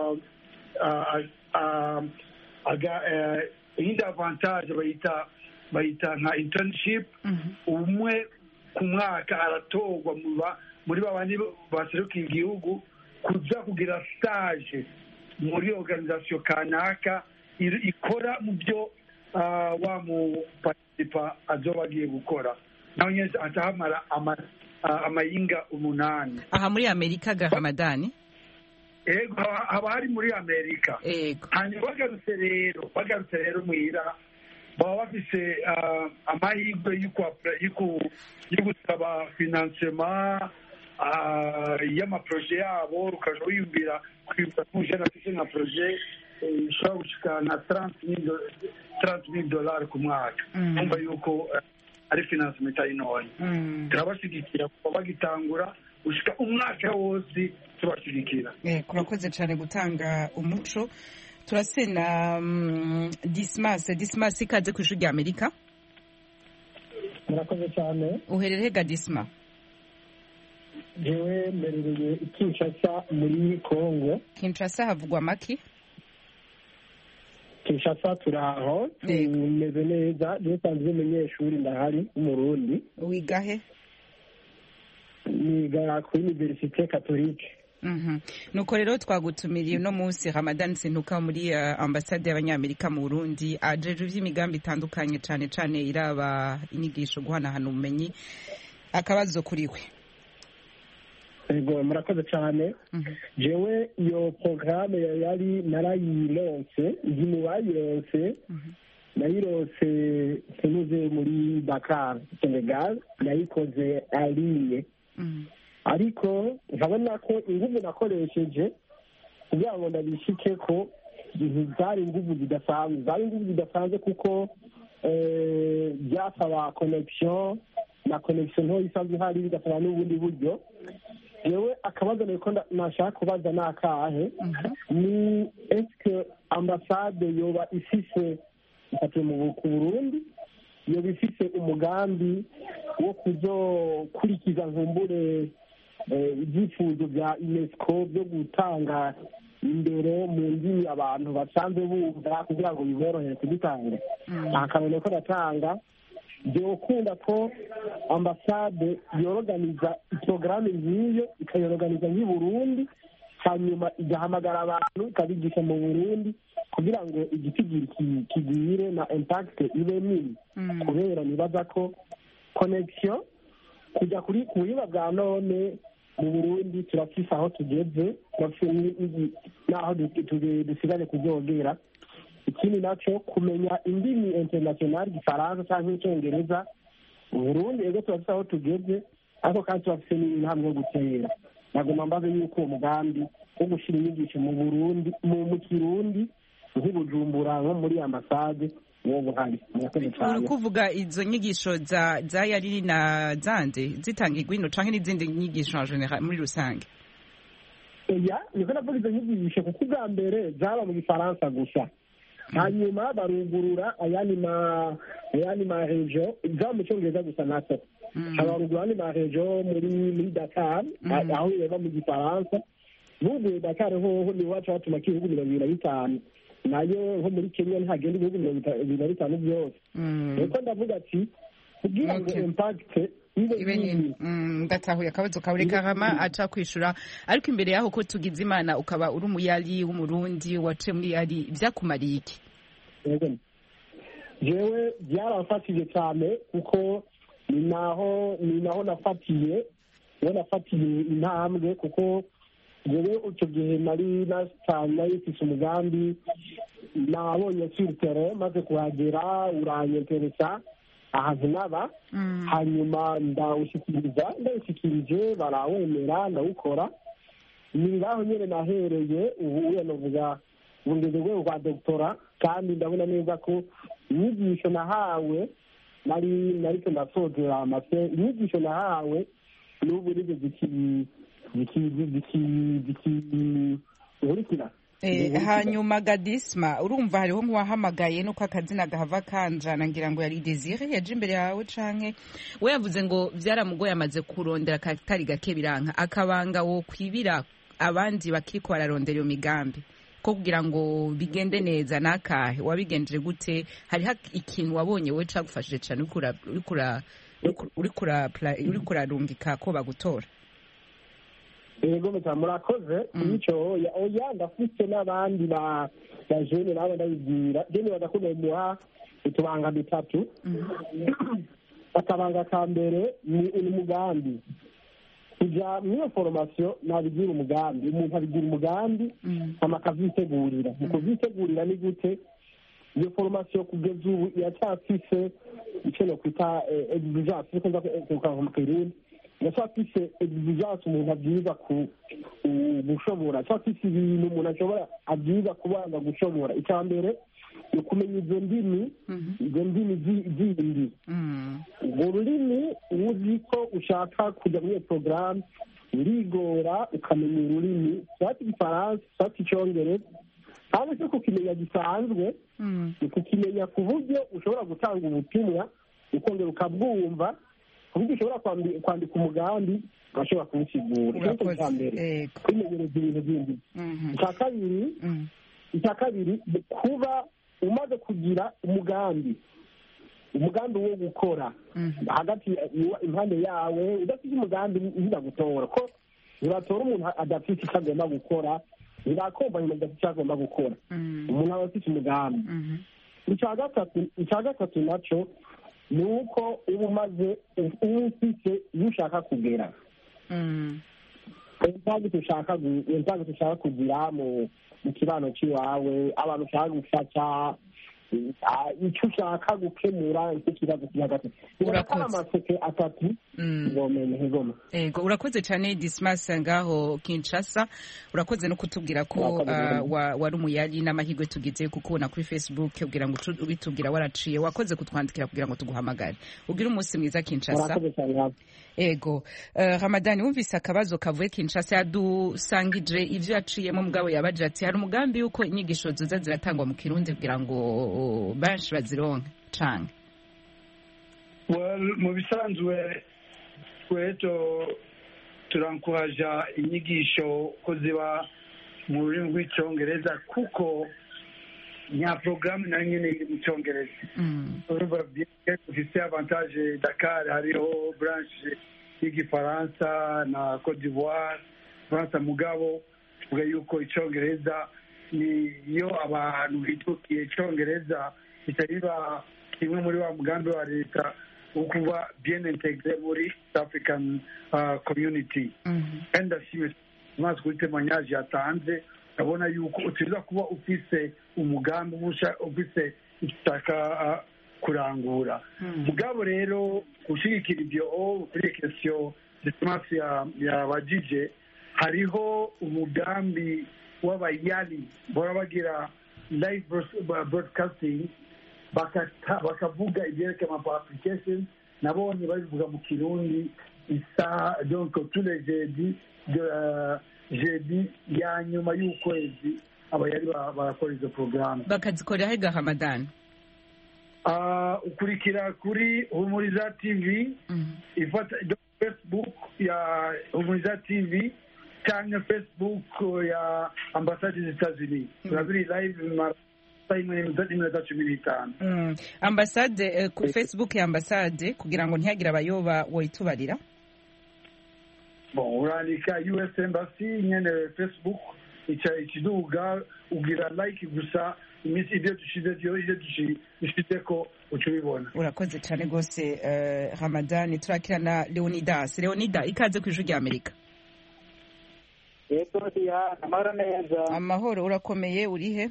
iyindi avantage bayita nka internship umwe ku mwaka aratorwa muri babandi baserukiye igihugu kuza kugira stage muri organisation kanaka ikora mu byo wa mu participa azoba agiye gukora naho nyine atahamara amayinga 8 aha muri Amerika ga Ramadani ego haba hari muri Amerika hanyuma bagarutse rero muhira baba bafise amahirwe yo gusaba financement y'amaproje yabo ukaja wiyumvira kwibuka kujana afise nka proje ishobora gushika na $30,000 ku mwaka numva yuko ari financement itari ntoya turabashigikira kuba bagitangura gushika umwaka wose tubashigikira. Kurakoze cyane gutanga umuco turasena Dismas ikaze ku ishuri rya Amerika. Murakoze cyane. Uherereye ga Dismas? Jewe mberereye Kinshasa muri Kongo. Kinshasa havugwa maki? Kinshasa turaho tumeze neza dusanzwe umunyeshuri ndahari w'umurundi. Wigahe? Niga kuri Université Catholique. Nuko rero twagutumiriye no munsi Ramadan Sintuka muri ambasade y'abanyamerika mu Burundi ajeje ivy'imigambi itandukanye cane iraba inyigisho guhanahana ubumenyi akabazo kuriwe. Ego murakoze cyane. Jewe iyo programme yari narayironse igimubayonse nayironse tunuze muri Dakar Senegal nayikoze aliye ariko nkabona ko inguvu nakoresheje kugira ngo ndabishike ko zari inguvu zidasanzwe kuko byasaba connection na connection nto isanzwe hari bigasaba n'ubundi buryo yewe akabazo niko nashaka kubaza nakahe ni eske ambassade yoba ifise mu Burundi yoba ifise umugambi wo kuzokurikiza nkumbure ibyifuzo bya UNESCO byo gutanga imbere mu ndimi abantu basanzwe bumva kugira ngo biborohere kugitanga akanone ko datanga byokunda ko ambasade yoroganiza porogaramu nk'iyo ikayoroganiza nk'i Burundi hanyuma igahamagara abantu ikabigisha mu Burundi kugira ngo igiti kigire na impact ibe nini kubera nibaza ko connection kujya kuri kubuhinga bwa none mu Burundi turafise aho tugeze n'aho dusigaje kuzogera ikindi naco kumenya indimi international gifaransa cyangwa icyongereza Burundi ego turafise aho tugeze ariko kandi turafite n'intambwe yo gutera nagomba mbaze yuko uwo mugambi wo gushyira inyigisho mu Burundi mu Kirundi nk'Ibujumbura nko muri ambasade uwo buhari murakoze cyane. uri kuvuga izo nyigisho za yari na zande zitangirwa ino canke n'izindi nyigisho en general muri rusange? oya niko navuga izo nyigisho kuko ubwa mbere zaba mu gifaransa gusa hanyuma barugurura ayandi ma region zaba mu cyongereza gusa nato barugurura ayandi ma region muri Dakar aho biba mu gifaransa n'ubu Dakar hoho ni wacu hatuma k'ibihugu 25 nayo nko muri Kenya ntihagenda ibihugu 25 byose reko ndavuga ati kugira ngo impact ibe nini ndatahuye akabazo kawe reka hama aca kwishura ariko imbere yaho ko tugize imana ukaba uri umuyali w'umurundi wace muri yali byakumariye iki? jewe byaramfashije cyane kuko ni naho nafatiye intambwe kuko jewe icyo gihe nari yifise umugambi nabonye sur terrain maze kuhagera uranyeteresa ahantu naba hanyuma ndawushyikirije barawemera ndawukora ni ngaho nyine nahereye ubu novuga ngeze rwego rwa doctora kandi ndabona neza ko inyigisho nahawe nariko ndasozera amase inyigisho nahawe n'ubu nizo zikihurikira. Hanyuma Gadisma urumva hariho nk'uwahamagaye nuko akazina gahava kanjana ngira ngo yari Desire yaje imbere yawe canke we yavuze ngo byaramugoye amaze kurondera katari gake biranka akabanga wo kwibira abandi bakiko bararondera iyo migambi ko kugira ngo bigende neza nakahe wabigenjeje gute? hari ikintu wabonye we cagufashije cyane uri kurarungika ko bagutora? Ego murakoze icyo oya ndafite n'abandi ba jeune nabo ndabibwira jeune badakomeye muha utubanga dutatu akabanga ka mbere ni umugambi kuja muri formation nabigira umugambi umuntu abigira umugambi amakavitegurira mu kuvitegurira ni gute iyo formation kugeza ubu yacyafise icyo no kwita exigence ko mu Kirundi yafise exigence umuntu abyiza gushobora cyafise ibintu umuntu ashobora abyiza kubanga gushobora icya mbere ni ukumenya izo ndimi zindi urwo rurimi uzi ko ushaka kujya muri iyo porogaramu urigora ukamenya ururimi cyangwa igifaransa cyangwa icyongereza kandi si kukimenya gisanzwe ni kukimenya ku buryo ushobora gutanga ubutumwa ukongera ukabwumva ku buryo ushobora kwandika umugambi ugashobora kuwusigura icyo cya mbere kwimenyereza ibintu bindi. icya kabiri kuba umaze kugira umugambi wo gukora hagati impande yawe udafite umugambi ntibagutora ko ntibatora umuntu adafite icyo agomba gukora ntibakobwa nyuma adafite icyo agomba gukora umuntu aba afite umugambi. icya gatatu nacyo ni uko uba umaze ufite iyo ushaka kugera intambwe ushaka kugira mu kibano cy'iwawe abantu ushaka gufasha icyo ushaka gukemura icyo kibazo kiri hagati urakora amaseke atatu ngoma. Urakoze cyane Dismas ngaho Kinshasa, urakoze no kutubwira ko wari umuyari n'amahirwe tugize kukubona kuri Facebook ubwira ngo ubitubwira waraciye wakoze kutwandikira kugira ngo tuguhamagare ugira umunsi mwiza Kinshasa. Ego Ramadani wumvise akabazo kavuye Kinshasa yadusangije ivyo yaciyemo mugabo yabaje ati hari umugambi yuko inyigisho zoza ziratangwa mu Kirundi kugira ngo benshi bazironke canke? Mu bisanzwe tweto turankuraja inyigisho ko ziba mu rurimi rw'icyongereza kuko nya porogaramu nayo nyine iri mu cyongereza. urumva dufite avantage Dakar hariho branche y'igifaransa na Cote d'Ivoire Faransa mugabo tuvuga yuko icyongereza niyo abantu bitukiye icyongereza bitariba kimwe muri wa mugambi wa leta wo kuba bien integre muri African community. kandi ndashimye maze kuri témoignage yatanze abona yuko utiza kuba ufise umugambi ufise itaka kurangura mugabo rero gushigikira ibyo kuri question disimasi yabajije hariho umugambi w'abayali bora bagira live broadcasting bakavuga ibyerekeye ama application nabonye babivuga mu kirundi isaha donc tous les jeudi ya nyuma y'ukwezi abayali barakora izo porogaramu bakazikorera hega Hamadan ukurikira kuri Humuriza TV ifata Facebook ya Humuriza TV cyangwa Facebook ya ambasade z'Etats-Unis turabiri live ambasade ku Facebook ya ambasade kugira ngo ntihagire abayoba woyitubarira urandika US Embassy nyene Facebook ikiduga ugira like gusa iminsi ibyo dushize ko ucubibona. Urakoze cyane rwose Ramadan. turakirana Leonidas. Leonida, ikaze ku ijwi rya Amerika. Yego ya amahoro neza. Amahoro, urakomeye urihe?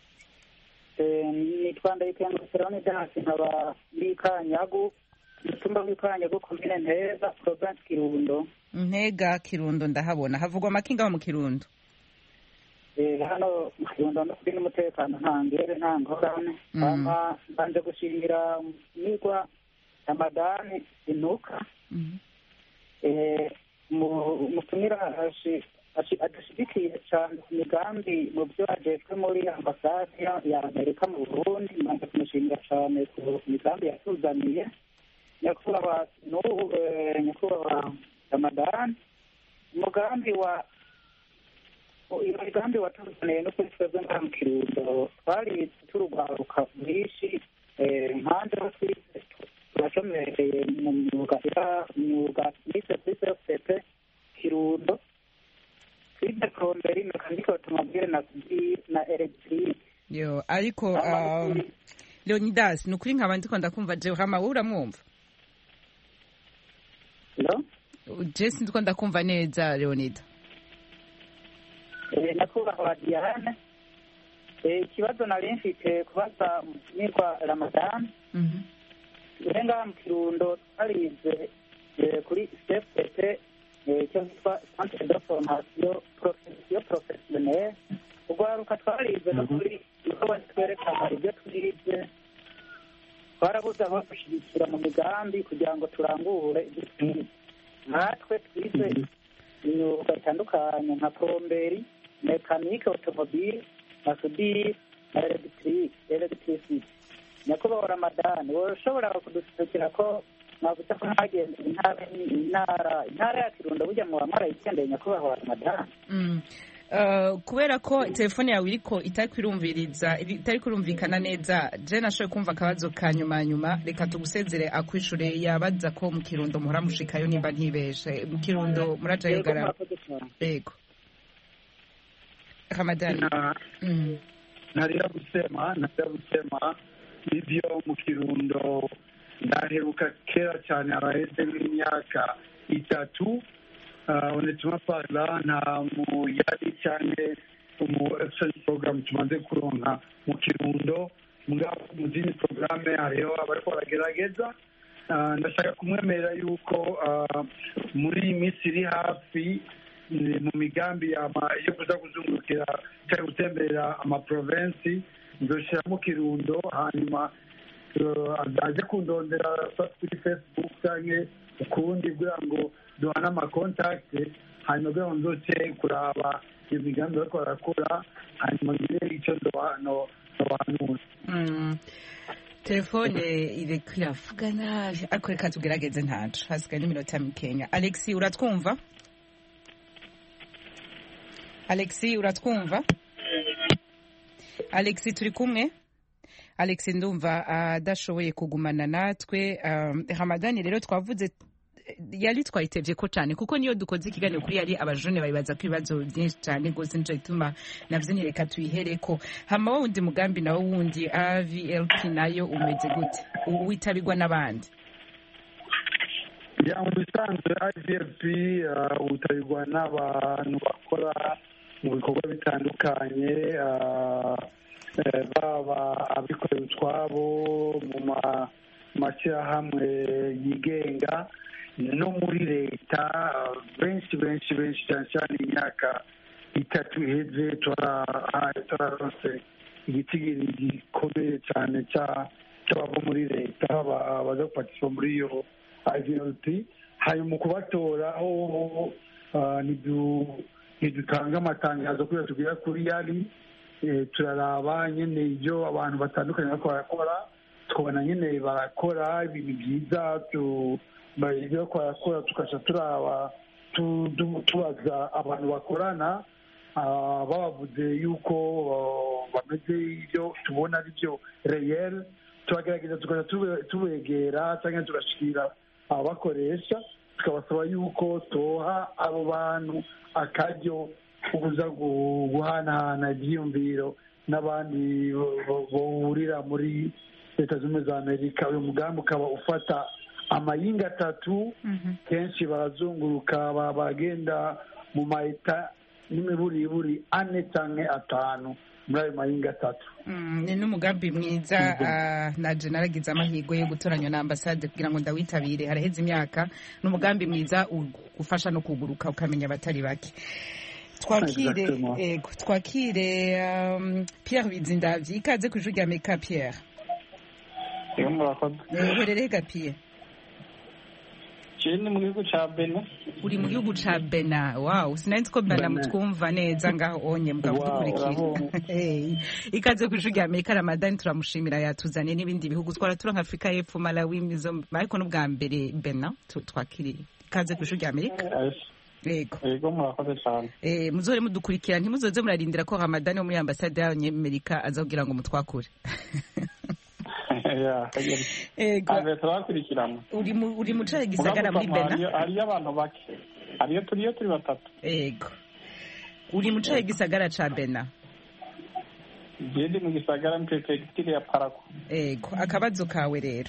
Nitwa Ndayikenga Leonidas, nkaba muri Kanyagu, mutumba w'Kanyagu komine Ntega, province Kirundo. Ntega Kirundo ndahabona. Havugwa amakinga mu Kirundo. Hano mu Kirundo no kuri umutekano ntangere nta ngorane. Mbanje gushimira nigwa Ramadani inuka. Mutumira adushigikiye cyane ku migambi mu byo agejwe muri ambasade ya Amerika mu Burundi. Mbanje kumushimira cyane ku migambi yatuzaniye. Nyakubahwa Ramadani, umugambi watuzaniye no kuri twebwe ngaha mu Kirundo twari turugwaruka bwinshi impande aho turashomereye mu myuga nize kuri CFP Kirundo twize plomberi mekanike automobile na electric. Yo ariko Leonidas, nukuri nkaba ndiko ndakumva je hama uramwumva? No? Jesi ndiko ndakumva neza Leonida. Nakubahwa Diane, ikibazo nari mfite kubaza nitwa Ramadan. Urenga mu Kirundo twarize kuri CFP cyo kitwa Centre de Formation Professionnelle. Ugwaruka twarize no kuri uko batwerekana ibyo twize. Twarabuze aho gushyigikira mu migambi kugira ngo turangure ibyo twize. Natwe twize imyuga itandukanye nka plomberi, mekanike automobile, masudiri na electricity. Nyakubahwa Ramadan, woshobora kudusukira ko mwavuze ko mwagenze intara ya Kirundo burya mu bamara icyendeye nyakubahwa Ramadan. Kubera ko telefone yawe iriko itari kurumvikana neza, je nashoboye kumva akabazo ka nyuma reka tugusezere akwishure. Yabaza ko mu Kirundo muhora mushikayo nimba ntibeshe mu Kirundo murajayo gara. Yego Ramadan, narira gusema ibyo mu Kirundo ndaheruka kera cyane araheze n'imyaka 3. Honnêtement parla nta muyari cyane exchange program tumaze kuronka mu Kirundo mu zindi programme hariho abariko baragerageza. Ndashaka kumwemerera yuko muri iyi minsi iri hafi mu migambi yo kuza kuzungurukira cyangwa gutemberera amaprovensi nzoshira mu Kirundo, hanyuma aje kundondera kuri Facebook cyangwa ukundi kugira ngo duhana amakontakte, hanyuma kugira ngo nzoce kuraba iyo migambi bariko barakora, hanyuma ngire icyo ndobanura. Telefone iriko iravuga nabi ariko reka tugerageze ntaco, hasigaye n'iminota mikenya. Alexi, uratwumva? Alexi turi kumwe? Alexi ndumva adashoboye kugumana natwe. Ramadani rero twavuze yari twayitevye ko cyane kuko niyo dukoze ikiganiro kuri yari abajone babibaza ko ibibazo byinshi cyane gose nje ituma navyo nireka tuyihereko. Hama wundi mugambi nawo wundi AVLP nayo umeze gute witabirwa n'abandi? Ya mubisanzwe AVLP utabirwa n'abantu bakora mu bikorwa bitandukanye, baba abikorera utwabo mu mashyirahamwe yigenga no muri leta benshi cyane cyane imyaka itatu iheze turaronse igitigiri gikomeye cyane cy'abava muri leta baza gupatisha muri iyo IVLP. hanyuma mu kubatora ntidutanga amatangazo kubera tubwira kuri yari turaraba nyine ibyo abantu batandukanye bariko barakora, tukabona nyine barakora ibintu byiza ibyo barakora, tukaca turaba tubaza abantu bakorana babavuze yuko bameze ibyo tubona ari byo reyeri, turagerageza tukaja tubegera cyangwa tugashikira ababakoresha tukabasaba yuko toha abo bantu akaryo kuza guhanahana ibyiyumviro n'abandi bahurira muri leta zunze ubumwe za Amerika. uyu mugambi ukaba ufata amayinga 3, kenshi barazunguruka bagenda mu maeta n'imiburiburi 4 canke 5 muri ayo mayinga 3. ni n'umugambi mwiza. naje naragize amahirwe yo gutoranywa na ambasade kugira ngo ndawitabire haraheze imyaka. ni umugambi mwiza ufasha no kuguruka ukamenya abatari bake. twakire Pierre Bizindavyi, ikaze ku ijwi rya Amerika. Pierre, uherereye ga Pierre? ni mu gihugu ca Benin. uri mu gihugu ca Benin? Wow, sinari ko Benin mutwumva neza ngaho onye mugabo dukurikira. Ikaze ku ijwi rya Amerika. Ramadan turamushimira yatuzaniye n'ibindi bihugu twaratura nka Afrika y'Epfo, Malawi, ariko n'ubwa mbere Benin twakiriye. Ikaze ku ijwi rya Amerika. Yego murakoze cyane. Muzore mudukurikira, ntimuzoze murarindira ko Ramadan wo muri ambasade y'Amerika aza kugira ngo mutwakure. turakurikirana. uri mu cyayi gisagara muri Benin? hariyo abantu bake, hariyo turi 3. Yego, uri mu cyayi gisagara ca Benin? Ndi mu gisagara mu prefecture ya Parakou. Yego, akabazo kawe rero?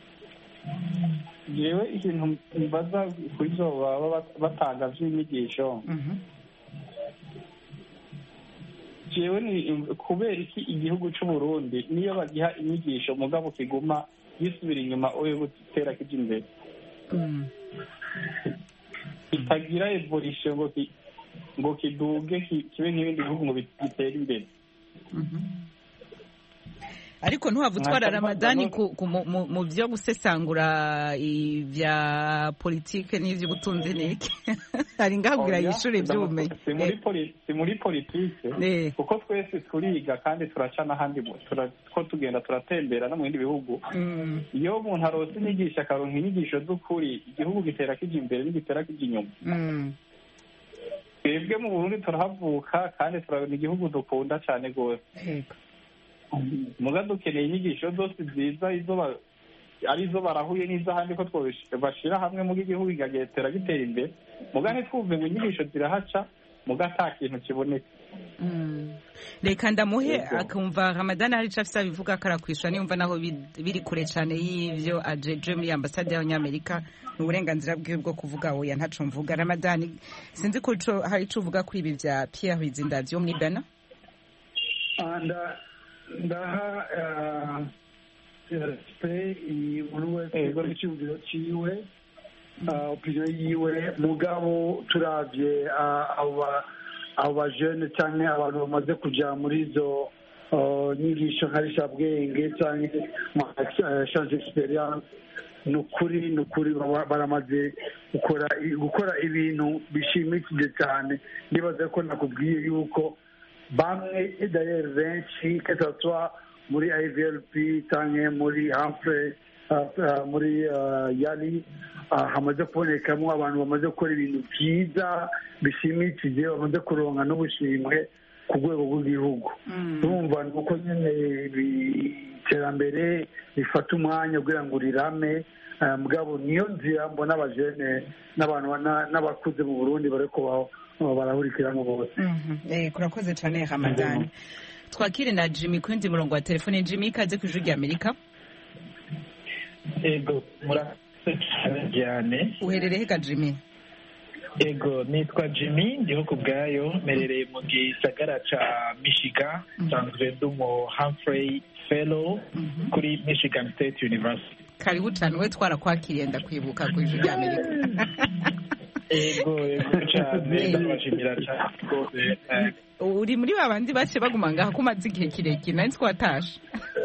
jewe ikintu mbaza kuri zo baba batanga vy'imigisho, jewe ni kubera iki igihugu c'u Burundi niyo bagiha inyigisho mugabo kiguma gisubira inyuma oyo gutera kije imbere, itagira evolution ngo kiduge kibe nk'ibindi bihugu ngo bitere imbere. Ariko ntuhavutwara Ramadani mu byo gusesangura ibya politike n'ivyo-butunzi niki hari ngahubwira yishure by'ubumenyi. Si muri politike kuko twese turiga kandi turaca n'ahandi ko tugenda turatembera no mu bindi bihugu. Iyo umuntu arose inyigisho akaronka inyigisho z'ukuri, igihugu gitera kije imbere n'igitera kije inyuma. Twebwe mu Burundi turahavuka kandi turabona igihugu dukunda cyane gose, muga dukeneye inyigisho zose nziza arizo barahuye n'iz'ahandi ko bashira hamwe mu gihugu kigatera gitera imbere, muga ntitwumve ngo inyigisho zirahaca muga ata kintu kiboneka. Reka ndamuhe akumva Ramadan hari ico afise bivuga karakwishwa niyumva naho biri kure cyane y'ivyo ajeje muri ambasade y'Amerika. Uburenganzira bwiwe bwo kuvuga oya ntaco mvuga. Ramadan, sinzi ko hari ico uvuga kuri ibi vya Pierre Bizindavyi muri Benin? Ndaha respect buri wese icyumviro ciwe, opinion yiwe, mugabo turavye abo bajene canke abantu bamaze kuja muri izo nyigisho nkarishabwenge canke change experience, nukuri baramaze gukora ibintu bishimikije cyane. Ndibaza ko nakubwiye yuko bamwe d'ailleurs benshi que ce soit muri IVLP canke muri Humphrey muri Yali hamaze kubonekamo abantu bamaze gukora ibintu byiza bishimikije, bamaze kuronka n'ubushimwe ku rwego rw'igihugu. Urumva nuko nyine iterambere rifata umwanya kugira ngo rirame, mugabo niyo nzira mbona abajene n'abantu n'abakuze mu Burundi bariko barahurikiramo bose. Kurakoze cyane Ramadan. Twakire na Jimmy kundi murongo wa telefone. Jimmy, ikaze ku ijwi rya Amerika. Ego, murakoze cyane. Uherereye ga Jimmy? Ego, nitwa Jimmy, ndiho ku bwayo, merereye mu gisagara ca Michigan, nsanzwe ndi umu Humphrey Fellow kuri Michigan State University. karibu cyane we twarakwakiriye ndakwibuka ku ijwi rya Amerika. Ego cyane ndabashimira cyane rwose. Uri muri babandi bace baguma ngaha kumaze igihe kirekire nari twatashe.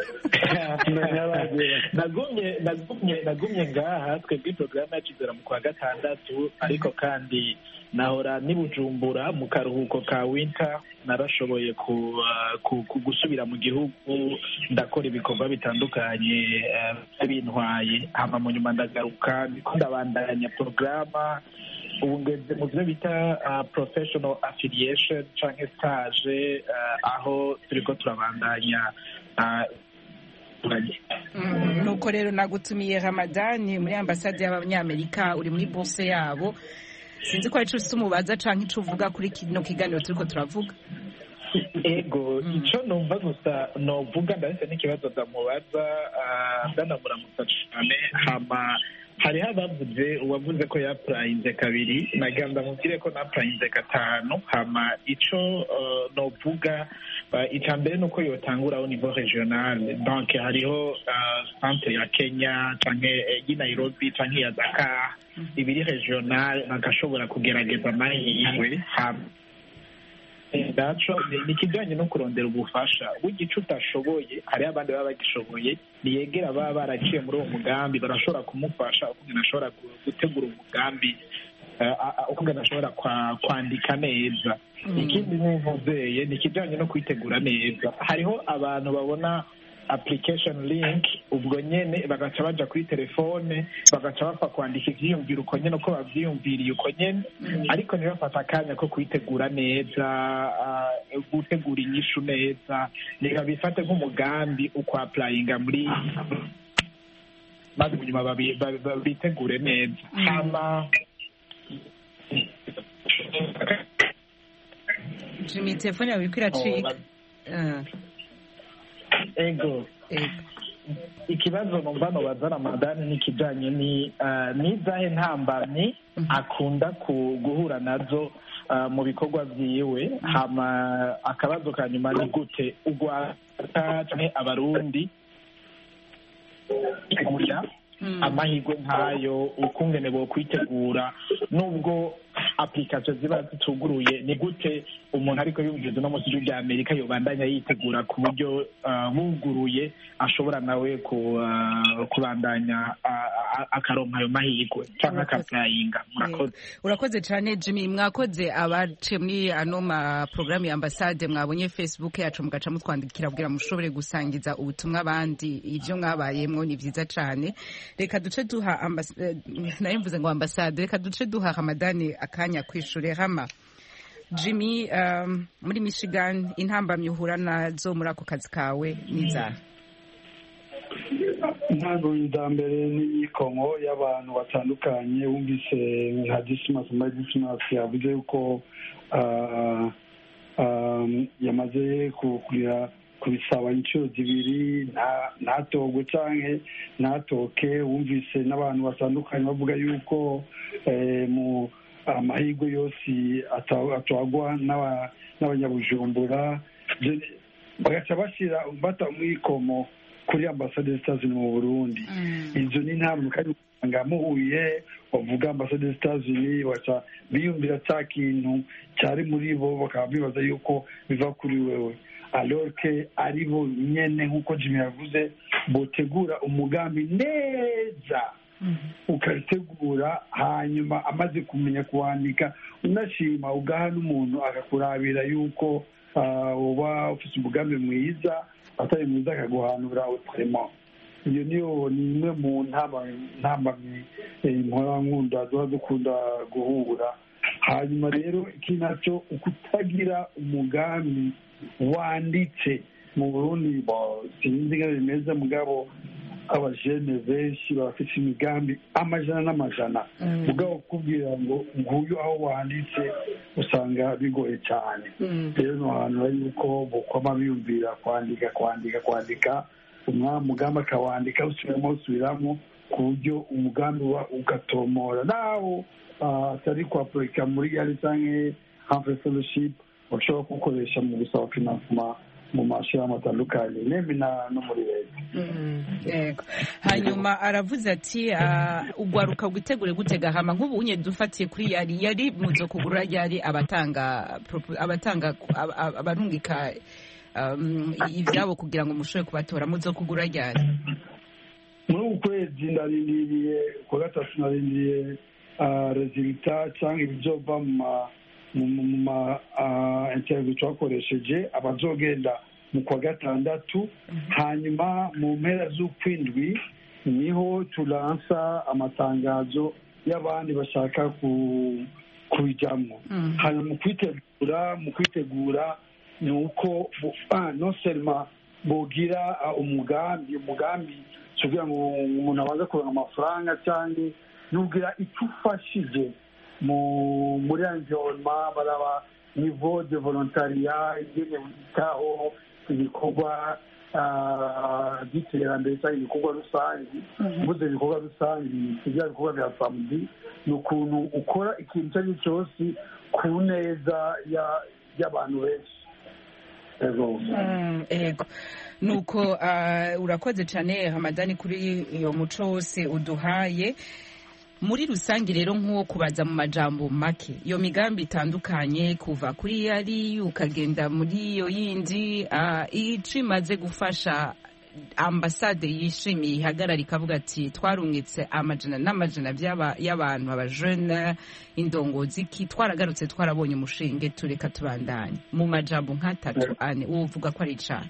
nagumye ngaha twebwe porogaramu yakizera mu kwa gatandatu ariko kandi nahora ni Bujumbura mu karuhuko ka winter narashoboye gusubira mu gihugu ndakora ibikorwa bitandukanye bintwaye hama mu nyuma ndagaruka ndiko ndabandanya porogaramu ubu ngeze mu byo bita professional affiliation canke stage aho turiko turabandanya nuko rero nagutumiye Ramadani muri ambasade y'abanyamerika uri muri bourse yabo sinzi ko arico umubaza canke ico uvuga kuri kino kiganiro turiko turavuga. Ego ico numva gusa novuga ndahise n'ikibazo ndamubaza ndanamuramutsa cane hama hariho abavuze uwavuze ko yapurayinze kabiri nagira ndamubwire ko napurayinze gatanu hama ico novuga icya mbere ni uko yotangura au niveau regional donc hariho centre ya Kenya canke y'i Nairobi canke ya Dakar ibiri regional bagashobora kugerageza amahirwe ndaco ni ikijanye no kurondera ubufasha w'igice utashoboye hariho abandi baba bagishoboye niyegera baba baraciye muri uwo mugambi barashobora kumufasha ukungena ashobora gutegura umugambi ukungena ashobora kwandika neza. Ikindi n'imvuzeye ni ikijanye no kwitegura neza hariho abantu babona application link ubwo nyene bagaca baja kuri telefone bagaca bapfa kwandika ivyiyumviro uko nyene uko bavyiyumviriye uko nyene ariko ntibafata akanya ko kwitegura neza gutegura inyishu neza niba bifate nk'umugambi uko applyinga muri maze nyuma bitegure neza hama Jimmy telefone yawe iriko iracika. Ego ikibazo numva nobaza Ramadani n'ikijanye n'izahe ntambamyi akunda guhura nazo mu bikorwa vyiwe hama akabazo ka nyuma ni gute ugwata canke abarundi amahirwe nkayo ukungene bo kwitegura nubwo application ziba zituguruye ni gute umuntu ariko yumviriza no mu gihugu rya Amerika yobandanya yitegura ku buryo buguruye ashobora nawe kubandanya akaronka ayo mahirwe cyangwa akaplayinga. Urakoze cyane Jimmy, mwakoze abace muri ano ma programme ya ambasade mwabonye Facebook yacu mugaca mutwandikira kugira mushobore gusangiza ubutumwa abandi ivyo mwabayemwo ni vyiza cyane. Reka duce duha nayimvuze ngo ambasade reka duce duha Ramadani akanya kwishure Rama. Jimmy muri Michigan intambamye uhura nazo muri ako kazi kawe niza? Ntabwo ndambere n'ikongo y'abantu batandukanye wumvise nka Dismas yavuze yuko yamaze kugira kubisaba inshuro zibiri ntatogwe canke ntatoke wumvise n'abantu batandukanye bavuga yuko mu amahirwe yose atwagwa n'abanyabujumbura bagaca bashira bata mwikomo kuri ambasade z'Etats-Unis mu Burundi. Izo ni ntabwo kandi usanga muhuye bavuga ambasade z'Etats-Unis baca biyumvira cya kintu cyari muri bo bakaba bibaza yuko biva kuri wewe alors que ari bo nyene nk'uko Jimmy yavuze botegura umugambi neza ukaritegura hanyuma amaze kumenya kuwandika unashima ugaha n'umuntu akakurabira yuko uba ufite umugambi mwiza atari mwiza akaguhanura utarimo. Iyo niyo ni imwe mu ntambamyi nkunda duha dukunda guhura. Hanyuma rero iki nacyo ukutagira umugambi wanditse mu Burundi sinzi ngo bimeze mugabo abajene benshi bafite imigambi amajana n'amajana mugabo kubwira ngo nguyu aho wanditse usanga bigoye cyane. Rero no hantu yuko bokoma biyumvira kwandika umugambi akawandika usubiramo ku buryo umugambi ugatomora nawo atari kwapurika muri yari canke hamwe fellowship bashobora gukoresha mu gusaba financement mu mashirahamwe atandukanye nembi no muri leta. yego hanyuma aravuze ati ugwaruka gutegure gutega hama nk'ubu unye dufatiye kuri yari muzo kugura yari abatanga abarungika ivyabo kugira ngo mushobore kubatora muzo kugura ryari muri uku kwezi narindiriye ku gatatu narindiriye resultat cyangwa ibizova mu ma interview twakoresheje abazogenda mu kwa gatandatu hanyuma mu mpera z'ukwindwi niho turansa amatangazo y'abandi bashaka kubijyamo hanyuma mu kwitegura ni uko non seulement bogira umugambi kugira ngo umuntu abanze kuronka amafaranga cyangwa nugira icyo ufashije muri environnement baraba niveau de volontariat ingene witaho ibikorwa by'iterambere cyangwa ibikorwa rusange mvuze ibikorwa rusange kugira ibikorwa bya family ni ukuntu ukora ikintu icyo ari cyo cyose ku neza y'abantu benshi ego nuko urakoze cyane Hamadani kuri iyo muco wose uduhaye muri rusange rero nk'uwo kubaza mu majambo make iyo migambi itandukanye kuva kuri yari ukagenda muri iyo yindi ico imaze gufasha ambasade yishimiye ihagarara ikavuga ati twarungitse amajana n'amajana y'abantu abajene indongozi ki twaragarutse twarabonye umushinge tureka tubandanye mu majambo nk'atatu ane uvuga ko ari cane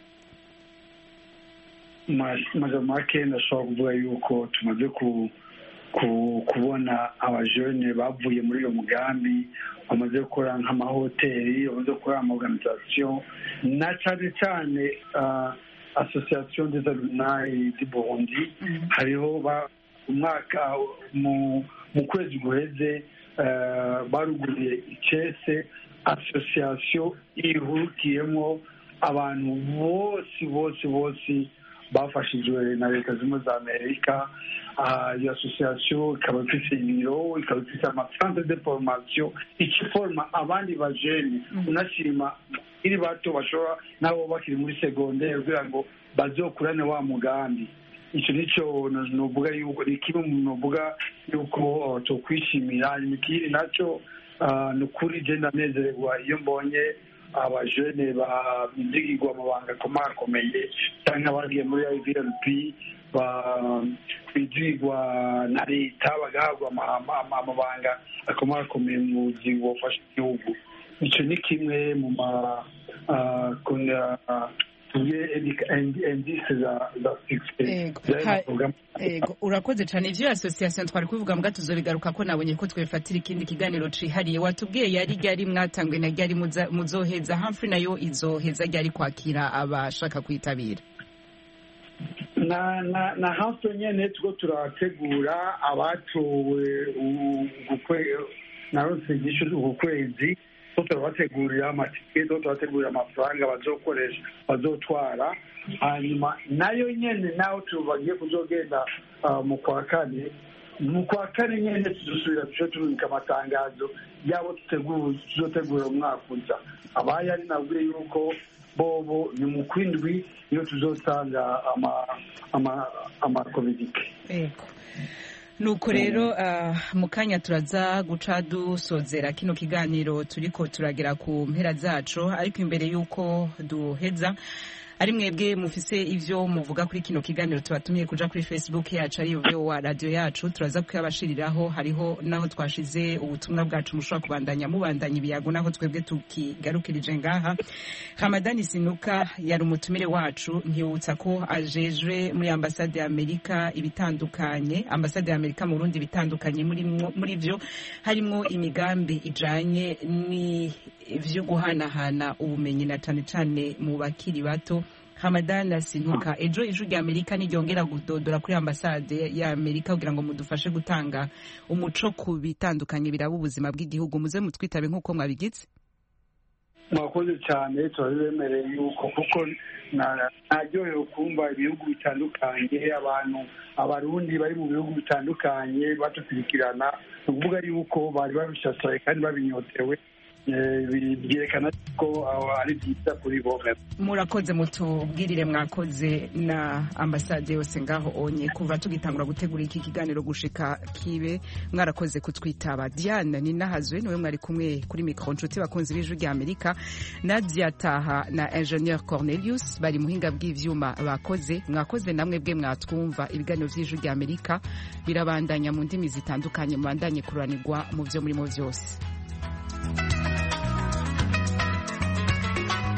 majambo make ndashobora kuvuga yuko tumaze kubona abajene bavuye muri iyo mugambi bamaze gukora nk'amahoteli bamaze gukora amaorganisation na cyane cyane association des alumni du Burundi hariho umwaka mu kwezi guheze baruguriye icese association ihurukiyemo abantu bose bafashijwe na leta zimwe za Amerika. Iyo association ikaba ifite ibiro, ikaba ifite amacentre de formation ikiforma abandi bajene unashima iri bato bashobora nabo bakiri muri secondaire kugira ngo bazokurane wa mugambi. Icyo nico novuga yuko ni kimwe mu novuga yuko cyo kwishimira imikiri nacyo nukuri je ndanezerwa iyo mbonye abajene bizigirwa amabanga akomakomeye cyangwa abagiye muri IVLP bizigirwa na leta bagahabwa amabanga akomakomeye mu buzima bufasha igihugu. Icyo ni kimwe mu urakoze cyane ivyo association twari kuvuga mbwa tuzobigaruka ko nabonye ko twefatira ikindi kiganiro cihariye watubwiye yari mwatangwe na ryari muzoheza Humphrey nayo izoheza ryari kwakira abashaka kwitabira na Humphrey nyene tuko turategura abatowe naronse igisho ukwezi turabategurira amatike turabategurira amafaranga bazokoresha bazotwara hanyuma nayo nyene naho tubagiye kuzogenda mu kwa kane nyene tuzosubira turungika amatangazo yabo tuzotegura umwaka uza abaye ari nabwiye yuko bobo ni mu kwindwi iyo tuzotanga amakomedike. Nuko rero mu kanya turaza guca dusozera kino kiganiro turiko turagera ku mpera zacu ariko imbere yuko duheza ari mwebwe mufise ivyo muvuga kuri kino kiganiro tubatumiye kuja kuri Facebook yacu ari yo wa radio yacu turaza kuyabashiriraho hariho naho twashize ubutumwa bwacu mushobora kubandanya mubandanya ibiyago naho twebwe tukigarukirije ngaha. Hamadani Sinuka yari umutumire wacu ntibutsa ko ajejwe muri ambasade ya Amerika ibitandukanye ambasade ya Amerika mu Burundi bitandukanye muri vyo harimo imigambi ijanye ni vyo guhanahana ubumenyi na cane mu bakiri bato. Hamadani Sinuka ejo ijuru rya Amerika n'iryongera gudodora kuri ambasade ya Amerika kugira ngo mudufashe gutanga umuco ku bitandukanye biraba ubuzima bw'igihugu muze mutwitabe nk'uko mwabigize. Mwakoze cyane turabemereye yuko kuko naryohewe kumva ibihugu bitandukanye abarundi bari mu bihugu bitandukanye batukurikirana ukuvuga yuko bari babishashaye kandi babinyotewe byerekana ko ari byiza kuri bo. Murakoze, mutubwirire mwakoze na ambasade yose ngaho onye kuva tugitangura gutegura iki kiganiro gushika kibe, mwarakoze kutwitaba. Diane Ninahazwe niwe mwari kumwe kuri micro, nshuti bakunzi b'Ijwi rya Amerika. Nadia Taha na Engineer Cornelius bari muhinga bw'ivyuma bakoze. Mwakoze namwe bwe mwatwumva. Ibiganiro vy'Ijwi rya Amerika birabandanya mu ndimi zitandukanye, mubandanye kuranirwa mu vyo murimo vyose.